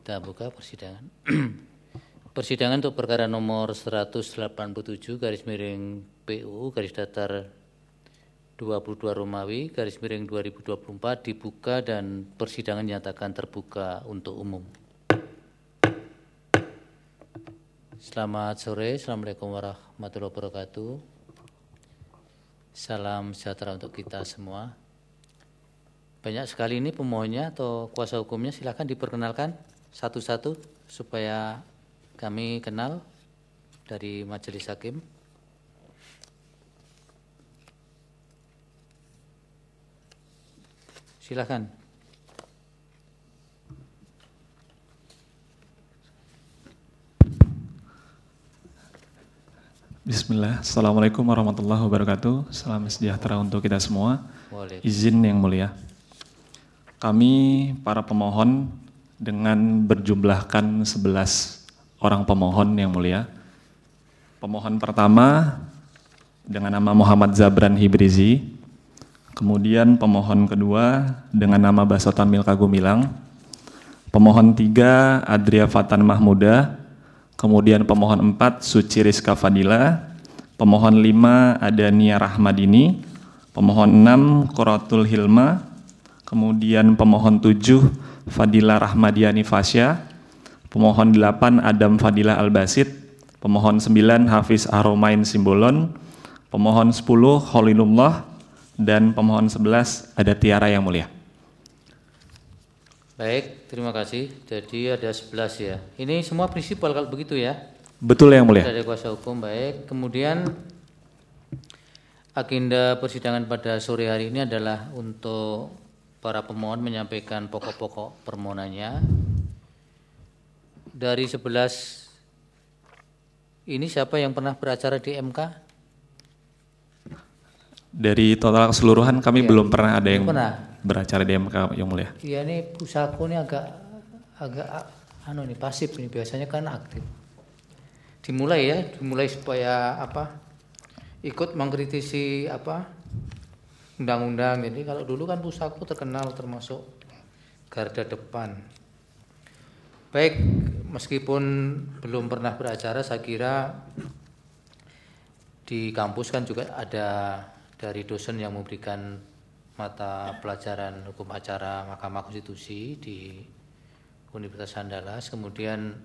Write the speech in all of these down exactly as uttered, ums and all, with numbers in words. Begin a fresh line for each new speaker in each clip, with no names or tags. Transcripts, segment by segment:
Kita buka persidangan. Persidangan untuk perkara nomor seratus delapan puluh tujuh garis miring P U garis datar dua puluh dua Romawi garis miring dua ribu dua puluh empat dibuka dan persidangan nyatakan terbuka untuk umum. Selamat sore, Assalamualaikum warahmatullahi wabarakatuh. Salam sejahtera untuk kita semua. Banyak sekali ini pemohonnya atau kuasa hukumnya, silakan diperkenalkan satu-satu supaya kami kenal dari majelis hakim. Silakan.
Bismillah, Assalamualaikum warahmatullahi wabarakatuh. Salam sejahtera untuk kita semua. Izin yang mulia, kami para pemohon dengan berjumlahkan sebelas orang pemohon yang mulia. Pemohon pertama dengan nama Muhammad Zabran Hibrizi, kemudian pemohon kedua dengan nama Baso Tamil Kagumilang, pemohon tiga Adria Fatan Mahmuda, kemudian pemohon empat Suci Rizka Fadila, pemohon lima Adania Rahmadini, pemohon enam Quratul Hilma, kemudian pemohon tujuh Fadila Rahmadiani Fasya, pemohon delapan Adam Fadila Al-Basit, pemohon sembilan Hafiz Aromain Simbolon, pemohon sepuluh Khalilullah, dan pemohon sebelas ada Tiara yang mulia.
Baik, terima kasih. Jadi ada sebelas ya. Ini semua prinsipal kalau begitu ya?
Betul yang mulia.
Dari kuasa hukum, baik. Kemudian agenda persidangan pada sore hari ini adalah untuk para pemohon menyampaikan pokok-pokok permohonannya. Dari sebelas ini siapa yang pernah beracara di M K?
Dari total keseluruhan kami ya, belum pernah ada yang
pernah
beracara di M K yang mulia.
Iya, ini usahaku ini agak agak anu nih pasif ini, biasanya kan aktif. Dimulai ya, dimulai supaya apa? Ikut mengkritisi apa? Undang-undang. Jadi kalau dulu kan pusatku terkenal termasuk garda depan. Baik, meskipun belum pernah beracara, saya kira di kampus kan juga ada dari dosen yang memberikan mata pelajaran hukum acara Mahkamah Konstitusi di Universitas Andalas, kemudian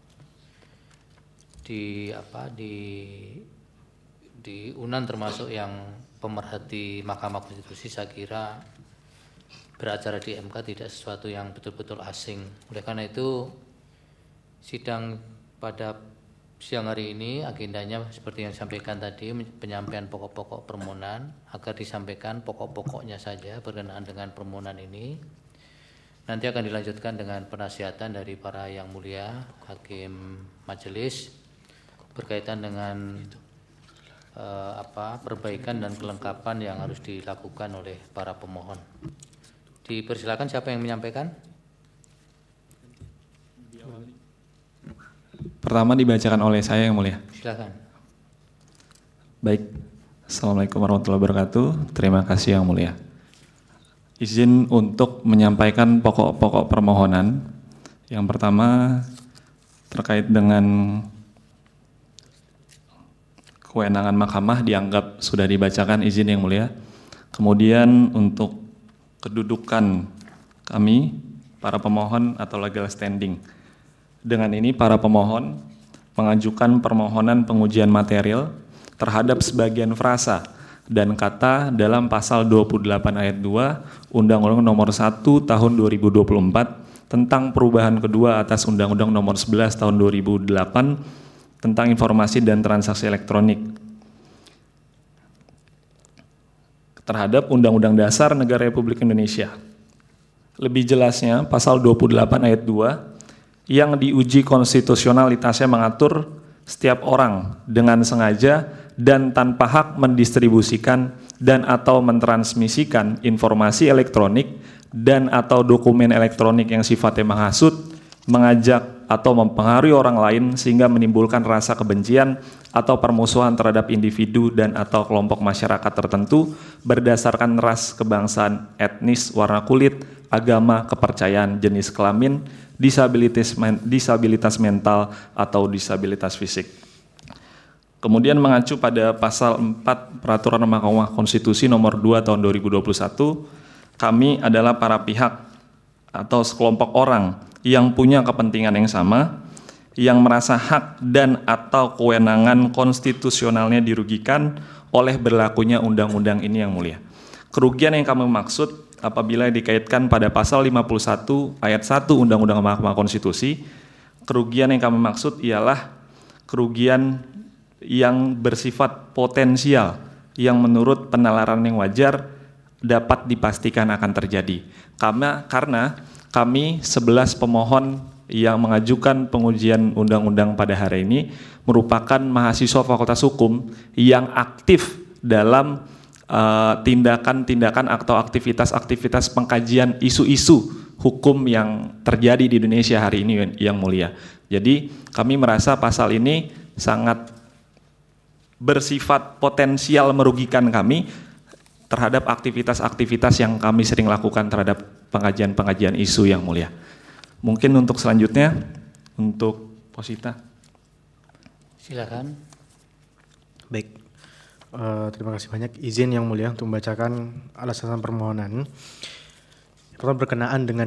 di apa di di Unan termasuk yang pemerhati Mahkamah Konstitusi. Saya kira beracara di M K tidak sesuatu yang betul-betul asing. Oleh karena itu sidang pada siang hari ini agendanya seperti yang disampaikan tadi, penyampaian pokok-pokok permohonan, agar disampaikan pokok-pokoknya saja berkenaan dengan permohonan ini. Nanti akan dilanjutkan dengan penasihatan dari para yang mulia hakim majelis berkaitan dengan eh, apa perbaikan dan kelengkapan yang harus dilakukan oleh para pemohon. Dipersilakan siapa yang menyampaikan?
Pertama dibacakan oleh saya yang mulia.
Silakan.
Baik. Assalamualaikum warahmatullahi wabarakatuh. Terima kasih yang mulia. Izin untuk menyampaikan pokok-pokok permohonan. Yang pertama terkait dengan kewenangan mahkamah dianggap sudah dibacakan, izin yang mulia. Kemudian untuk kedudukan kami para pemohon atau legal standing. Dengan ini para pemohon mengajukan permohonan pengujian material terhadap sebagian frasa dan kata dalam pasal dua puluh delapan ayat dua Undang-Undang Nomor satu Tahun dua ribu dua puluh empat tentang perubahan kedua atas Undang-Undang Nomor sebelas Tahun dua ribu delapan tentang informasi dan transaksi elektronik terhadap Undang-Undang Dasar Negara Republik Indonesia. Lebih jelasnya pasal dua puluh delapan ayat dua yang diuji konstitusionalitasnya mengatur setiap orang dengan sengaja dan tanpa hak mendistribusikan dan atau mentransmisikan informasi elektronik dan atau dokumen elektronik yang sifatnya menghasut, mengajak atau mempengaruhi orang lain sehingga menimbulkan rasa kebencian atau permusuhan terhadap individu dan atau kelompok masyarakat tertentu berdasarkan ras, kebangsaan, etnis, warna kulit, agama, kepercayaan, jenis kelamin, disabilitas, disabilitas mental atau disabilitas fisik. Kemudian mengacu pada pasal empat Peraturan Mahkamah Konstitusi nomor dua tahun dua ribu dua puluh satu, kami adalah para pihak atau sekelompok orang yang punya kepentingan yang sama, yang merasa hak dan atau kewenangan konstitusionalnya dirugikan oleh berlakunya undang-undang ini yang mulia. Kerugian yang kami maksud apabila dikaitkan pada pasal lima puluh satu ayat satu Undang-Undang Mahkamah Konstitusi, kerugian yang kami maksud ialah kerugian yang bersifat potensial yang menurut penalaran yang wajar dapat dipastikan akan terjadi. Karena, karena kami sebelas pemohon yang mengajukan pengujian undang-undang pada hari ini merupakan mahasiswa Fakultas Hukum yang aktif dalam uh, tindakan-tindakan atau aktivitas-aktivitas pengkajian isu-isu hukum yang terjadi di Indonesia hari ini yang mulia. Jadi kami merasa pasal ini sangat bersifat potensial merugikan kami terhadap aktivitas-aktivitas yang kami sering lakukan terhadap pengajian-pengajian isu yang mulia. Mungkin untuk selanjutnya, untuk Posita.
Silakan.
Baik, uh, terima kasih banyak. Izin yang mulia untuk membacakan alasan permohonan. Kalau berkenaan dengan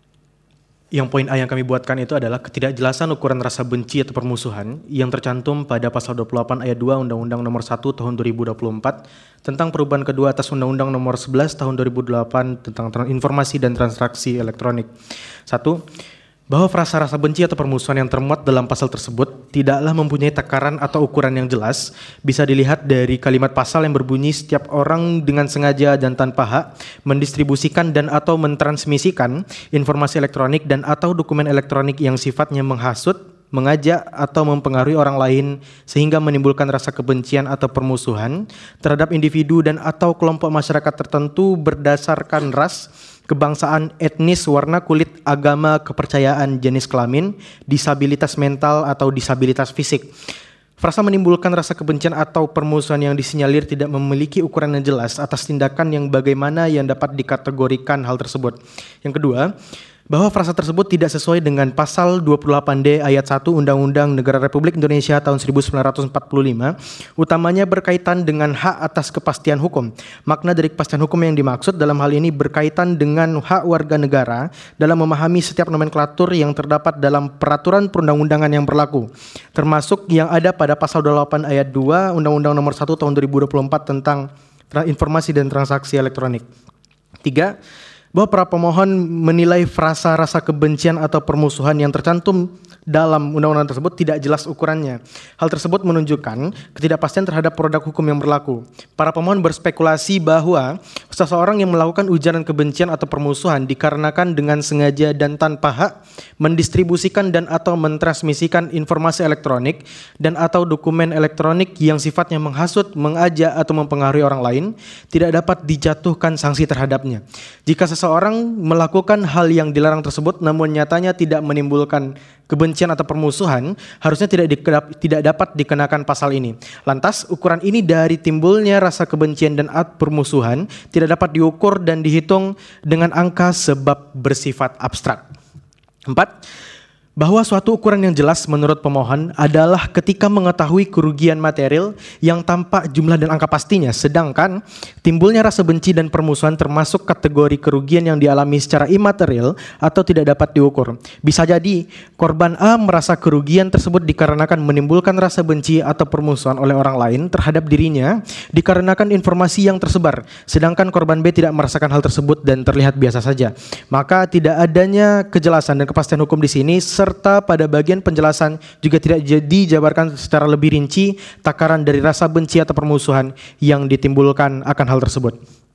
yang poin A yang kami buatkan itu adalah ketidakjelasan ukuran rasa benci atau permusuhan yang tercantum pada pasal dua puluh delapan ayat dua Undang-Undang nomor satu tahun dua ribu dua puluh empat tentang perubahan kedua atas Undang-Undang nomor sebelas tahun dua ribu delapan tentang informasi dan transaksi elektronik. Satu, bahwa frasa rasa benci atau permusuhan yang termuat dalam pasal tersebut tidaklah mempunyai takaran atau ukuran yang jelas, bisa dilihat dari kalimat pasal yang berbunyi setiap orang dengan sengaja dan tanpa hak mendistribusikan dan atau mentransmisikan informasi elektronik dan atau dokumen elektronik yang sifatnya menghasut, mengajak atau mempengaruhi orang lain sehingga menimbulkan rasa kebencian atau permusuhan terhadap individu dan atau kelompok masyarakat tertentu berdasarkan ras, kebangsaan, etnis, warna kulit, agama, kepercayaan, jenis kelamin, disabilitas mental atau disabilitas fisik. Frasa menimbulkan rasa kebencian atau permusuhan yang disinyalir tidak memiliki ukuran yang jelas atas tindakan yang bagaimana yang dapat dikategorikan hal tersebut. Yang kedua, bahwa frasa tersebut tidak sesuai dengan pasal dua puluh delapan D ayat satu Undang-Undang Negara Republik Indonesia tahun seribu sembilan ratus empat puluh lima, utamanya berkaitan dengan hak atas kepastian hukum. Makna dari kepastian hukum yang dimaksud dalam hal ini berkaitan dengan hak warga negara dalam memahami setiap nomenklatur yang terdapat dalam peraturan perundang-undangan yang berlaku, termasuk yang ada pada pasal dua puluh delapan ayat dua Undang-Undang nomor satu tahun dua ribu dua puluh empat tentang informasi dan transaksi elektronik. Tiga, bahwa para pemohon menilai frasa rasa kebencian atau permusuhan yang tercantum dalam undang-undang tersebut tidak jelas ukurannya. Hal tersebut menunjukkan ketidakpastian terhadap produk hukum yang berlaku. Para pemohon berspekulasi bahwa seseorang yang melakukan ujaran kebencian atau permusuhan dikarenakan dengan sengaja dan tanpa hak mendistribusikan dan atau mentransmisikan informasi elektronik dan atau dokumen elektronik yang sifatnya menghasut, mengajak atau mempengaruhi orang lain tidak dapat dijatuhkan sanksi terhadapnya. Jika seseorang melakukan hal yang dilarang tersebut namun nyatanya tidak menimbulkan kebencian atau permusuhan, harusnya tidak dikedap, tidak dapat dikenakan pasal ini. Lantas, ukuran ini dari timbulnya rasa kebencian dan permusuhan tidak dapat diukur dan dihitung dengan angka sebab bersifat abstrak. Empat, bahwa suatu ukuran yang jelas menurut pemohon adalah ketika mengetahui kerugian material yang tampak jumlah dan angka pastinya, sedangkan timbulnya rasa benci dan permusuhan termasuk kategori kerugian yang dialami secara imaterial atau tidak dapat diukur. Bisa jadi korban A merasa kerugian tersebut dikarenakan menimbulkan rasa benci atau permusuhan oleh orang lain terhadap dirinya dikarenakan informasi yang tersebar, sedangkan korban B tidak merasakan hal tersebut dan terlihat biasa saja. Maka tidak adanya kejelasan dan kepastian hukum di sini, serta pada bagian penjelasan juga tidak dijabarkan secara lebih rinci takaran dari rasa benci atau permusuhan yang ditimbulkan akan hal tersebut.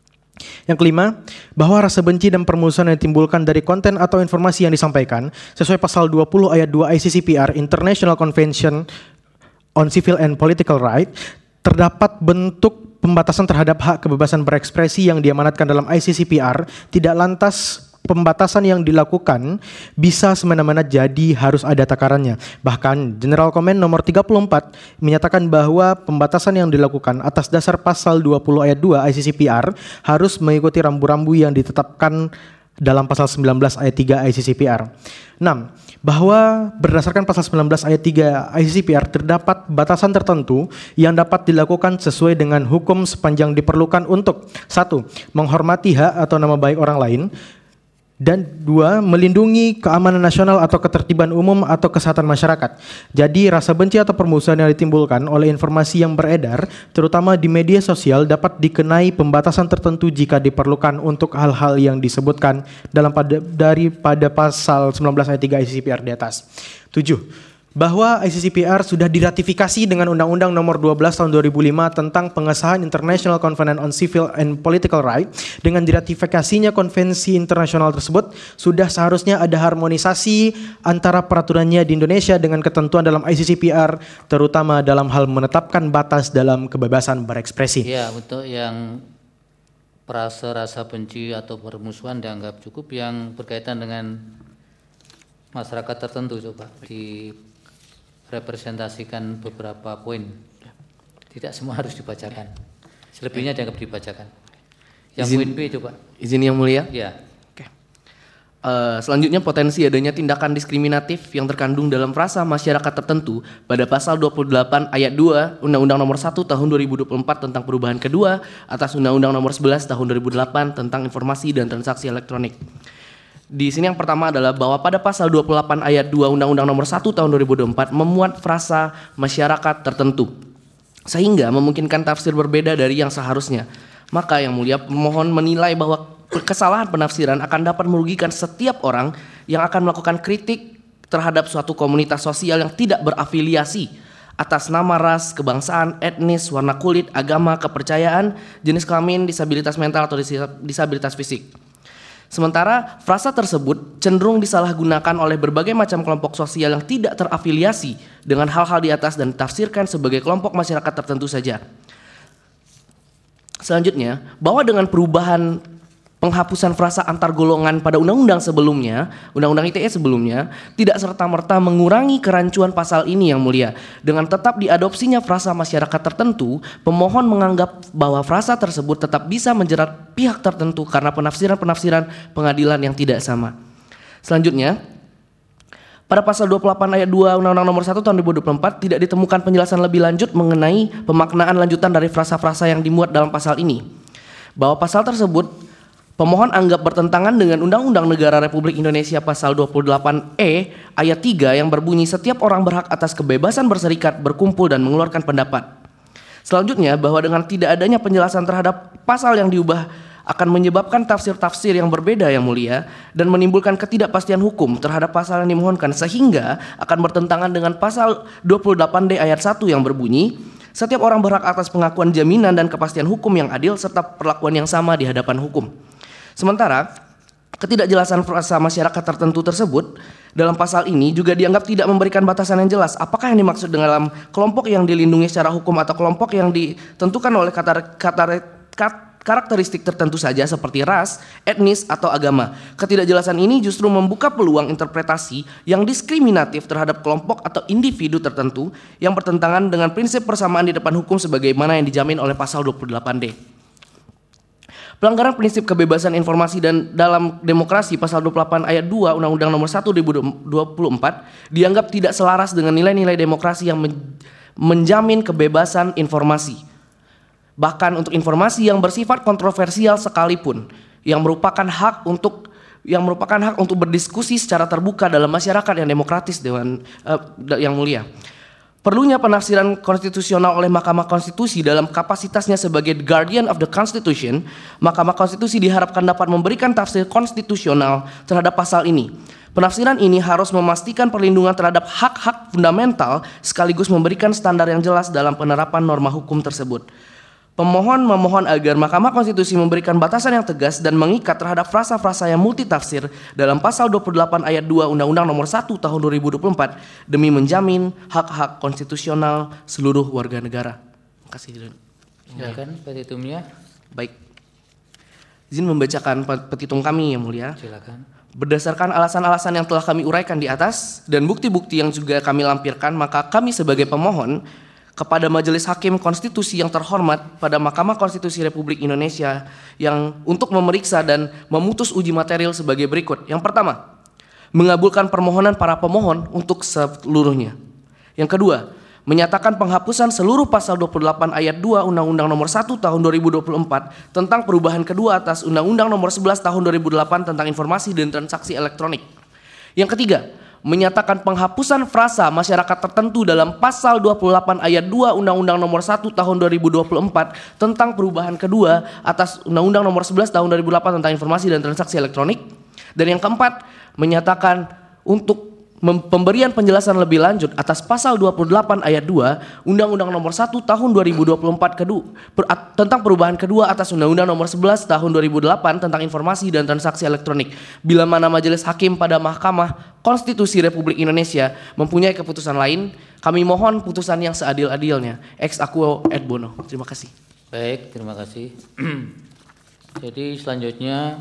Yang kelima, bahwa rasa benci dan permusuhan yang ditimbulkan dari konten atau informasi yang disampaikan sesuai pasal dua puluh ayat dua I C C P R International Convention on Civil and Political Rights, terdapat bentuk pembatasan terhadap hak kebebasan berekspresi yang diamanatkan dalam I C C P R, tidak lantas pembatasan yang dilakukan bisa semena-mena jadi harus ada takarannya. Bahkan General Comment nomor tiga puluh empat menyatakan bahwa pembatasan yang dilakukan atas dasar pasal dua puluh ayat dua I C C P R harus mengikuti rambu-rambu yang ditetapkan dalam pasal sembilan belas ayat tiga I C C P R. enam. Bahwa berdasarkan pasal sembilan belas ayat tiga I C C P R terdapat batasan tertentu yang dapat dilakukan sesuai dengan hukum sepanjang diperlukan untuk satu. Menghormati hak atau nama baik orang lain, dan dua, melindungi keamanan nasional atau ketertiban umum atau kesehatan masyarakat. Jadi rasa benci atau permusuhan yang ditimbulkan oleh informasi yang beredar, terutama di media sosial, dapat dikenai pembatasan tertentu jika diperlukan untuk hal-hal yang disebutkan dalam pada, daripada pasal sembilan belas ayat tiga I C C P R di atas. tujuh. Bahwa I C C P R sudah diratifikasi dengan Undang-Undang Nomor dua belas Tahun dua ribu lima tentang pengesahan International Covenant on Civil and Political Rights. Dengan diratifikasinya konvensi internasional tersebut, sudah seharusnya ada harmonisasi antara peraturannya di Indonesia dengan ketentuan dalam I C C P R, terutama dalam hal menetapkan batas dalam kebebasan berekspresi.
Ya, untuk yang rasa-rasa benci atau permusuhan dianggap cukup, yang berkaitan dengan masyarakat tertentu coba di representasikan beberapa poin. Tidak semua harus dibacakan. Selebihnya dianggap dibacakan. Yang izin, poin B coba.
Izin Yang Mulia.
Ya.
Oke. Uh, selanjutnya potensi adanya tindakan diskriminatif yang terkandung dalam frasa masyarakat tertentu pada pasal dua puluh delapan ayat dua Undang-Undang Nomor satu Tahun dua ribu dua puluh empat tentang perubahan kedua atas Undang-Undang Nomor sebelas Tahun dua ribu delapan tentang informasi dan transaksi elektronik. Di sini yang pertama adalah bahwa pada pasal dua puluh delapan ayat dua Undang-Undang Nomor satu Tahun dua ribu dua puluh empat memuat frasa masyarakat tertentu, sehingga memungkinkan tafsir berbeda dari yang seharusnya. Maka Yang Mulia pemohon menilai bahwa kesalahan penafsiran akan dapat merugikan setiap orang yang akan melakukan kritik terhadap suatu komunitas sosial yang tidak berafiliasi atas nama ras, kebangsaan, etnis, warna kulit, agama, kepercayaan, jenis kelamin, disabilitas mental atau disabilitas fisik. Sementara frasa tersebut cenderung disalahgunakan oleh berbagai macam kelompok sosial yang tidak terafiliasi dengan hal-hal di atas dan ditafsirkan sebagai kelompok masyarakat tertentu saja. Selanjutnya, bahwa dengan perubahan penghapusan frasa antar golongan pada undang-undang sebelumnya, undang-undang I T E sebelumnya, tidak serta-merta mengurangi kerancuan pasal ini Yang Mulia. Dengan tetap diadopsinya frasa masyarakat tertentu, pemohon menganggap bahwa frasa tersebut tetap bisa menjerat pihak tertentu karena penafsiran-penafsiran pengadilan yang tidak sama. Selanjutnya, pada pasal dua puluh delapan ayat dua Undang-Undang Nomor satu Tahun dua ribu dua puluh empat tidak ditemukan penjelasan lebih lanjut mengenai pemaknaan lanjutan dari frasa-frasa yang dimuat dalam pasal ini. Bahwa pasal tersebut pemohon anggap bertentangan dengan Undang-Undang Negara Republik Indonesia pasal dua puluh delapan E ayat tiga yang berbunyi setiap orang berhak atas kebebasan berserikat, berkumpul dan mengeluarkan pendapat. Selanjutnya, bahwa dengan tidak adanya penjelasan terhadap pasal yang diubah akan menyebabkan tafsir-tafsir yang berbeda Yang Mulia dan menimbulkan ketidakpastian hukum terhadap pasal yang dimohonkan, sehingga akan bertentangan dengan pasal dua puluh delapan D ayat satu yang berbunyi setiap orang berhak atas pengakuan jaminan dan kepastian hukum yang adil serta perlakuan yang sama di hadapan hukum. Sementara ketidakjelasan frasa masyarakat tertentu tersebut dalam pasal ini juga dianggap tidak memberikan batasan yang jelas. Apakah yang dimaksud dengan kelompok yang dilindungi secara hukum atau kelompok yang ditentukan oleh kata, kata, kata, karakteristik tertentu saja seperti ras, etnis, atau agama. Ketidakjelasan ini justru membuka peluang interpretasi yang diskriminatif terhadap kelompok atau individu tertentu yang bertentangan dengan prinsip persamaan di depan hukum sebagaimana yang dijamin oleh pasal dua puluh delapan D. Pelanggaran prinsip kebebasan informasi dan dalam demokrasi pasal dua puluh delapan ayat dua Undang-Undang Nomor satu Tahun dua ribu dua puluh empat dianggap tidak selaras dengan nilai-nilai demokrasi yang menjamin kebebasan informasi. Bahkan untuk informasi yang bersifat kontroversial sekalipun, yang merupakan hak untuk yang merupakan hak untuk berdiskusi secara terbuka dalam masyarakat yang demokratis dengan uh, yang mulia. Perlunya penafsiran konstitusional oleh Mahkamah Konstitusi dalam kapasitasnya sebagai guardian of the Constitution, Mahkamah Konstitusi diharapkan dapat memberikan tafsir konstitusional terhadap pasal ini. Penafsiran ini harus memastikan perlindungan terhadap hak-hak fundamental sekaligus memberikan standar yang jelas dalam penerapan norma hukum tersebut. Pemohon memohon agar Mahkamah Konstitusi memberikan batasan yang tegas dan mengikat terhadap frasa-frasa yang multitafsir dalam pasal dua puluh delapan ayat dua Undang-Undang Nomor satu Tahun dua ribu dua puluh empat demi menjamin hak-hak konstitusional seluruh warga negara. Terima kasih.
Silakan petitumnya.
Baik. Izin membacakan petitum kami Yang Mulia.
Silakan.
Berdasarkan alasan-alasan yang telah kami uraikan di atas dan bukti-bukti yang juga kami lampirkan, maka kami sebagai pemohon kepada Majelis Hakim Konstitusi yang terhormat pada Mahkamah Konstitusi Republik Indonesia yang untuk memeriksa dan memutus uji material sebagai berikut. Yang pertama, mengabulkan permohonan para pemohon untuk seluruhnya. Yang kedua, menyatakan penghapusan seluruh pasal dua puluh delapan ayat dua Undang-Undang Nomor satu Tahun dua ribu dua puluh empat tentang perubahan kedua atas Undang-Undang Nomor sebelas Tahun dua ribu delapan tentang informasi dan transaksi elektronik. Yang ketiga, menyatakan penghapusan frasa masyarakat tertentu dalam pasal dua puluh delapan ayat dua Undang-Undang Nomor satu Tahun dua ribu dua puluh empat tentang perubahan kedua atas Undang-Undang Nomor sebelas Tahun dua ribu delapan tentang informasi dan transaksi elektronik. Dan yang keempat, menyatakan untuk pemberian penjelasan lebih lanjut atas pasal dua puluh delapan ayat dua Undang-Undang Nomor satu Tahun dua ribu dua puluh empat kedua per, tentang perubahan kedua atas Undang-Undang Nomor sebelas Tahun dua ribu delapan tentang informasi dan transaksi elektronik. Bila mana Majelis Hakim pada Mahkamah Konstitusi Republik Indonesia mempunyai keputusan lain, kami mohon putusan yang seadil-adilnya. Ex aequo et bono. Terima kasih.
Baik, terima kasih. Jadi selanjutnya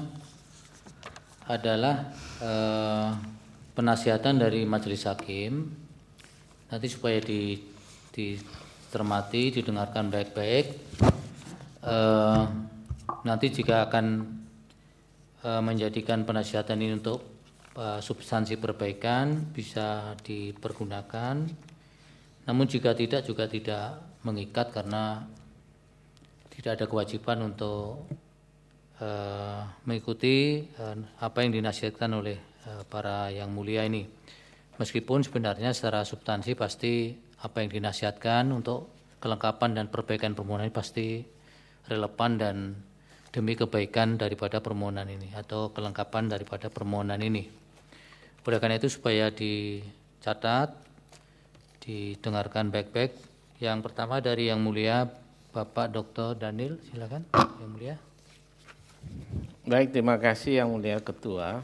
adalah eh, penasihatan dari majelis hakim, nanti supaya di, dicermati, didengarkan baik-baik. E, nanti jika akan e, menjadikan penasihatan ini untuk e, substansi perbaikan bisa dipergunakan. Namun jika tidak juga tidak mengikat karena tidak ada kewajiban untuk e, mengikuti e, apa yang dinasihatkan oleh para yang mulia ini. Meskipun sebenarnya secara substansi pasti apa yang dinasihatkan untuk kelengkapan dan perbaikan permohonan ini pasti relevan dan demi kebaikan daripada permohonan ini atau kelengkapan daripada permohonan ini. Oleh karena itu supaya dicatat, didengarkan baik-baik. Yang pertama dari yang mulia Bapak Doktor Daniel, silakan yang mulia.
Baik, terima kasih yang mulia Ketua.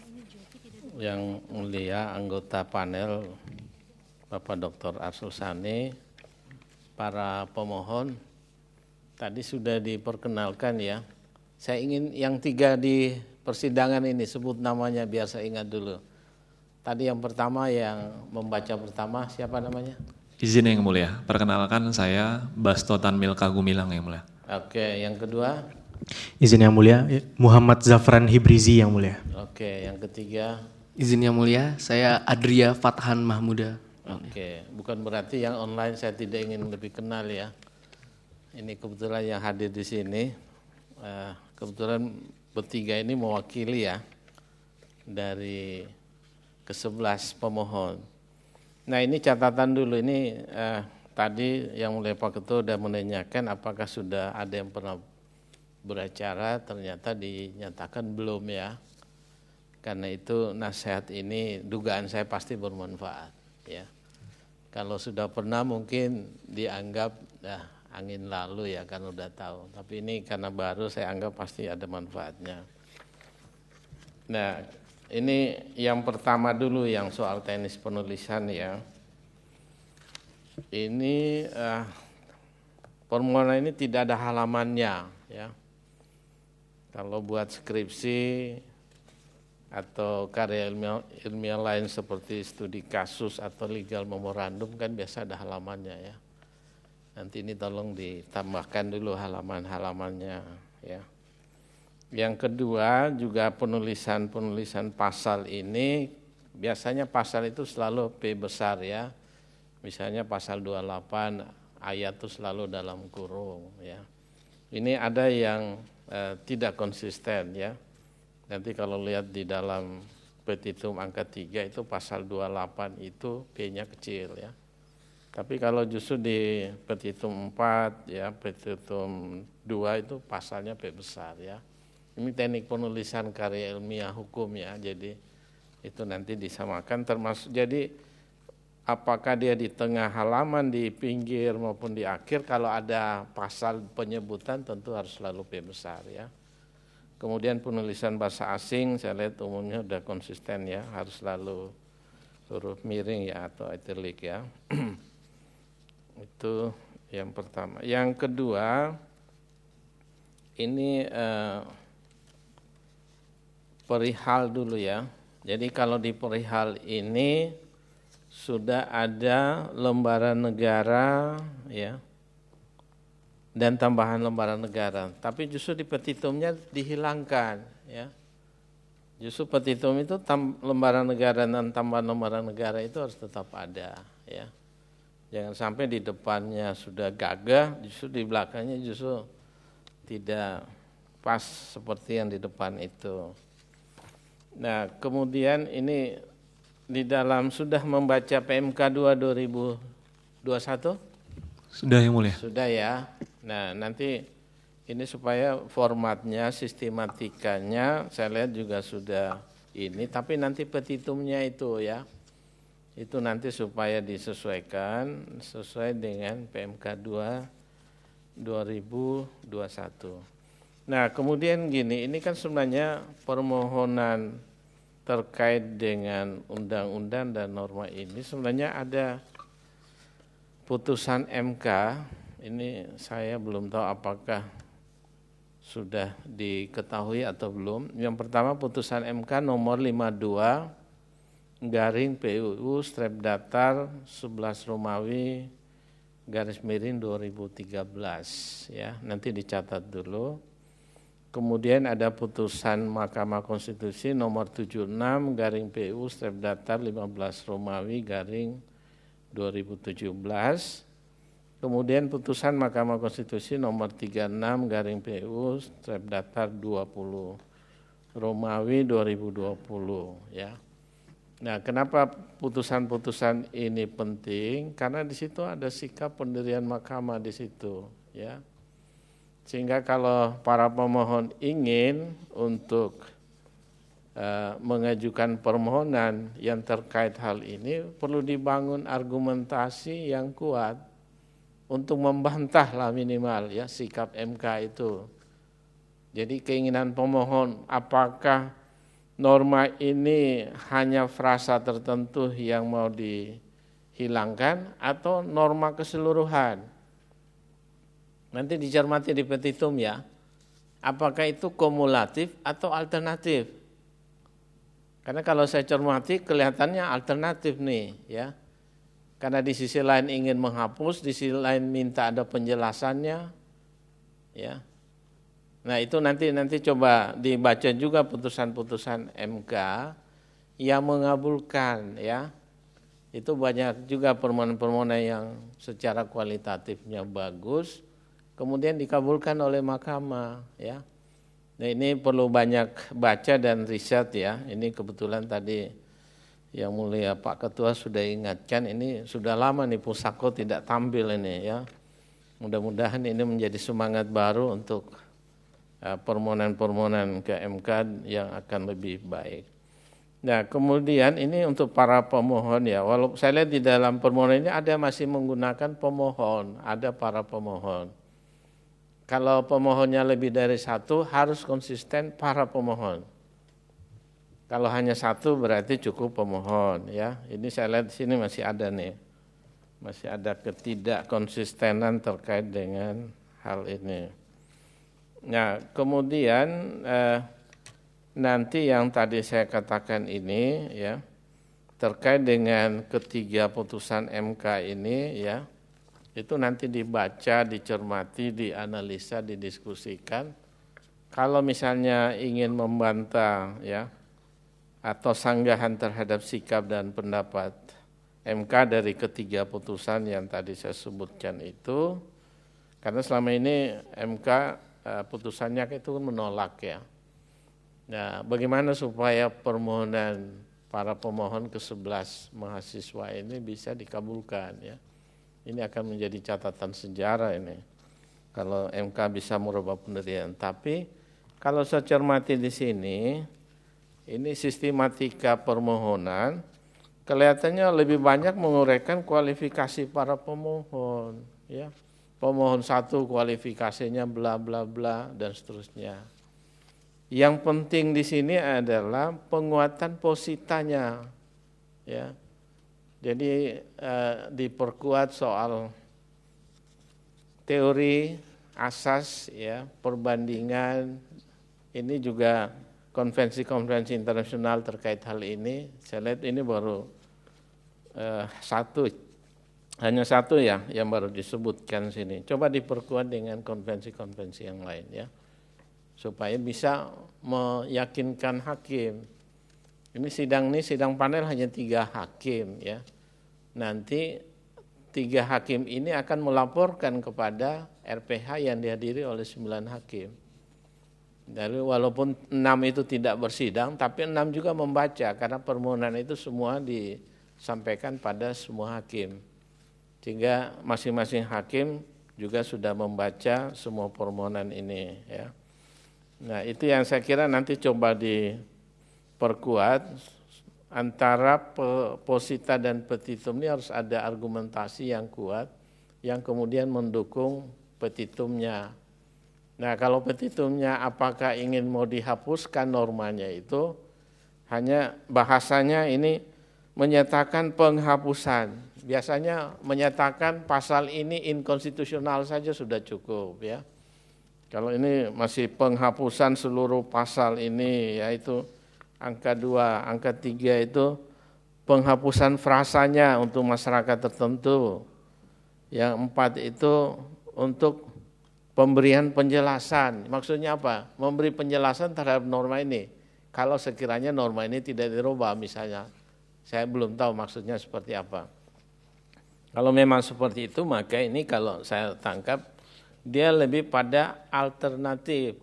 Yang mulia anggota panel Bapak Doktor Arsul Sani, para pemohon, tadi sudah diperkenalkan ya. Saya ingin yang tiga di persidangan ini sebut namanya biar saya ingat dulu. Tadi yang pertama yang membaca pertama siapa namanya?
Izin yang mulia, perkenalkan saya Basto Tanmil Kagumilang yang mulia.
Oke, yang kedua?
Izin yang mulia, Muhammad Zafran Hibrizi yang mulia.
Oke, yang ketiga?
Izin yang mulia, saya Adria Fathan Mahmuda.
Oke, bukan berarti yang online saya tidak ingin lebih kenal ya. Ini kebetulan yang hadir di sini, uh, kebetulan bertiga ini mewakili ya dari kesebelas pemohon. Nah ini catatan dulu ini uh, tadi yang mulia Pak Ketua sudah menanyakan apakah sudah ada yang pernah beracara, ternyata dinyatakan belum ya. Karena itu nasihat ini dugaan saya pasti bermanfaat ya. Kalau sudah pernah mungkin dianggap dah angin lalu ya kan udah tahu. Tapi ini karena baru saya anggap pasti ada manfaatnya. Nah ini yang pertama dulu yang soal teknis penulisan ya. Ini uh, permohonan ini tidak ada halamannya ya. Kalau buat skripsi atau karya ilmiah, ilmiah lain seperti studi kasus atau legal memorandum kan biasa ada halamannya ya. Nanti ini tolong ditambahkan dulu halaman-halamannya ya. Yang kedua juga penulisan-penulisan pasal ini biasanya pasal itu selalu P besar ya. Misalnya pasal dua puluh delapan ayat itu selalu dalam kurung ya. Ini ada yang eh, tidak konsisten ya. Nanti kalau lihat di dalam petitum angka tiga itu pasal dua puluh delapan itu P-nya kecil ya. Tapi kalau justru di petitum empat ya, petitum dua itu pasalnya P besar ya. Ini teknik penulisan karya ilmiah hukum ya. Jadi itu nanti disamakan termasuk jadi apakah dia di tengah halaman, di pinggir maupun di akhir, kalau ada pasal penyebutan tentu harus selalu P besar ya. Kemudian penulisan bahasa asing saya lihat umumnya sudah konsisten ya, harus selalu huruf miring ya atau italic ya. Itu yang pertama. Yang kedua, ini eh, perihal dulu ya. Jadi kalau di perihal ini sudah ada lembaran negara ya dan tambahan lembaran negara, tapi justru di petitumnya dihilangkan ya. Justru petitum itu tam, lembaran negara dan tambahan lembaran negara itu harus tetap ada ya. Jangan sampai di depannya sudah gagah, justru di belakangnya justru tidak pas seperti yang di depan itu. Nah, kemudian ini di dalam sudah membaca P M K dua dua ribu dua puluh satu?
Sudah yang mulia.
Sudah ya. Nah, nanti ini supaya formatnya, sistematikanya saya lihat juga sudah ini, tapi nanti petitumnya itu ya, itu nanti supaya disesuaikan sesuai dengan P M K dua dua ribu dua puluh satu. Nah, kemudian gini, ini kan sebenarnya permohonan terkait dengan undang-undang dan norma ini sebenarnya ada putusan M K, ini saya belum tahu apakah sudah diketahui atau belum. Yang pertama putusan M K nomor lima puluh dua garing P U U strip datar sebelas Romawi garis miring dua ribu tiga belas ya. Nanti dicatat dulu. Kemudian ada putusan Mahkamah Konstitusi nomor tujuh puluh enam garing P U U strip datar lima belas Romawi garing dua ribu tujuh belas. Kemudian putusan Mahkamah Konstitusi nomor tiga puluh enam garing P U strip datar dua puluh Romawi dua ribu dua puluh ya. Nah, kenapa putusan-putusan ini penting? Karena di situ ada sikap pendirian mahkamah di situ ya. Sehingga kalau para pemohon ingin untuk uh, mengajukan permohonan yang terkait hal ini perlu dibangun argumentasi yang kuat untuk membantah lah minimal ya sikap M K itu. Jadi keinginan pemohon apakah norma ini hanya frasa tertentu yang mau dihilangkan atau norma keseluruhan. Nanti dicermati di petitum ya. Apakah itu kumulatif atau alternatif? Karena kalau saya cermati kelihatannya alternatif nih ya. Karena di sisi lain ingin menghapus, di sisi lain minta ada penjelasannya, ya. Nah itu nanti nanti coba dibaca juga putusan-putusan M K yang mengabulkan, ya. Itu banyak juga permohonan-permohonan yang secara kualitatifnya bagus, kemudian dikabulkan oleh mahkamah, ya. Nah ini perlu banyak baca dan riset ya. Ini kebetulan tadi Yang Mulia Pak Ketua sudah ingatkan, ini sudah lama nih Pusako tidak tampil ini ya. Mudah-mudahan ini menjadi semangat baru untuk uh, permohonan-permohonan ke M K yang akan lebih baik. Nah kemudian ini untuk para pemohon ya, walaupun saya lihat di dalam permohonan ini ada masih menggunakan pemohon, ada para pemohon. Kalau pemohonnya lebih dari satu harus konsisten para pemohon. Kalau hanya satu berarti cukup pemohon ya. Ini saya lihat di sini masih ada nih. Masih ada ketidakkonsistenan terkait dengan hal ini. Nah, kemudian eh, nanti yang tadi saya katakan ini ya terkait dengan ketiga putusan M K ini ya. Itu nanti dibaca, dicermati, dianalisa, didiskusikan. Kalau misalnya ingin membantah ya atau sanggahan terhadap sikap dan pendapat M K dari ketiga putusan yang tadi saya sebutkan itu, karena selama ini M K putusannya itu menolak ya. Nah, bagaimana supaya permohonan para pemohon ke sebelas mahasiswa ini bisa dikabulkan ya? Ini akan menjadi catatan sejarah ini. Kalau M K bisa merubah pendirian, tapi kalau saya cermati di sini, ini sistematika permohonan kelihatannya lebih banyak menguraikan kualifikasi para pemohon, ya. Pemohon satu kualifikasinya bla bla bla dan seterusnya. Yang penting di sini adalah penguatan positanya, ya. Jadi eh, diperkuat soal teori asas, ya, perbandingan. Ini juga konvensi-konvensi internasional terkait hal ini, saya lihat ini baru eh, satu, hanya satu ya yang baru disebutkan sini. Coba diperkuat dengan konvensi-konvensi yang lain ya, supaya bisa meyakinkan hakim. Ini sidang ini sidang panel hanya tiga hakim ya. Nanti tiga hakim ini akan melaporkan kepada R P H yang dihadiri oleh sembilan hakim. Dari walaupun enam itu tidak bersidang, tapi enam juga membaca karena permohonan itu semua disampaikan pada semua hakim. Sehingga masing-masing hakim juga sudah membaca semua permohonan ini ya. Nah, itu yang saya kira nanti coba diperkuat antara posita dan petitum ini, harus ada argumentasi yang kuat yang kemudian mendukung petitumnya. Nah, kalau petitumnya apakah ingin mau dihapuskan normanya itu, hanya bahasanya ini menyatakan penghapusan. Biasanya menyatakan pasal ini inkonstitusional saja sudah cukup ya. Kalau ini masih penghapusan seluruh pasal ini, yaitu angka dua, angka tiga itu penghapusan frasanya untuk masyarakat tertentu. Yang empat itu untuk pemberian penjelasan. Maksudnya apa? Memberi penjelasan terhadap norma ini. Kalau sekiranya norma ini tidak dirubah misalnya. Saya belum tahu maksudnya seperti apa. Kalau memang seperti itu, maka ini kalau saya tangkap dia lebih pada alternatif.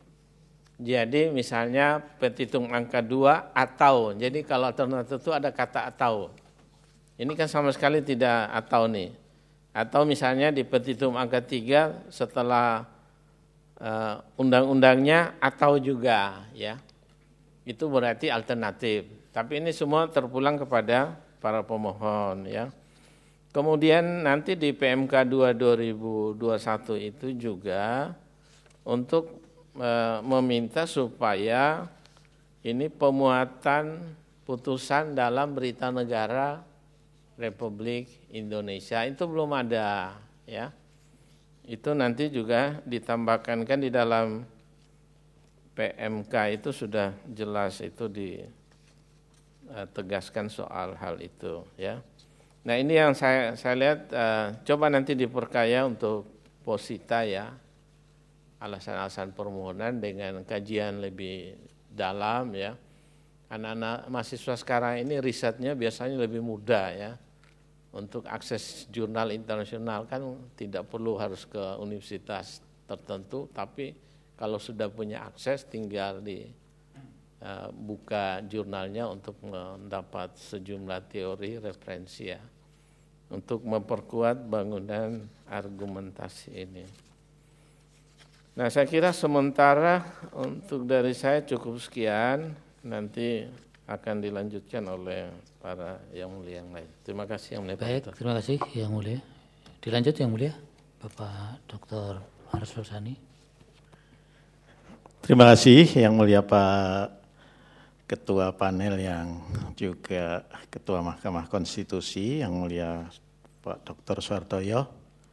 Jadi misalnya petitum angka dua atau. Jadi kalau alternatif itu ada kata atau. Ini kan sama sekali tidak atau nih. Atau misalnya di petitum angka tiga setelah uh, undang-undangnya atau juga ya. Itu berarti alternatif. Tapi ini semua terpulang kepada para pemohon ya. Kemudian nanti di P M K dua dua ribu dua puluh satu itu juga untuk uh, meminta supaya ini pemuatan putusan dalam berita negara Republik Indonesia itu belum ada ya. Itu nanti juga ditambahkan kan di dalam P M K itu sudah jelas itu ditegaskan soal hal itu ya. Nah, ini yang saya saya lihat uh, coba nanti diperkaya untuk posita ya. Alasan-alasan permohonan dengan kajian lebih dalam ya. Anak-anak mahasiswa sekarang ini risetnya biasanya lebih mudah ya. Untuk akses jurnal internasional kan tidak perlu harus ke universitas tertentu, tapi kalau sudah punya akses tinggal di uh, buka jurnalnya untuk mendapat sejumlah teori referensi ya. Untuk memperkuat bangunan argumentasi ini. Nah, saya kira sementara untuk dari saya cukup sekian, nanti akan dilanjutkan oleh para yang mulia yang lain. Terima kasih yang mulia.
Baik, Pak. Terima kasih yang mulia. Dilanjut yang mulia, Bapak Doktor Haris Rosani.
Terima kasih yang mulia Pak Ketua panel yang juga Ketua Mahkamah Konstitusi, yang mulia Pak Doktor Suhartoyo,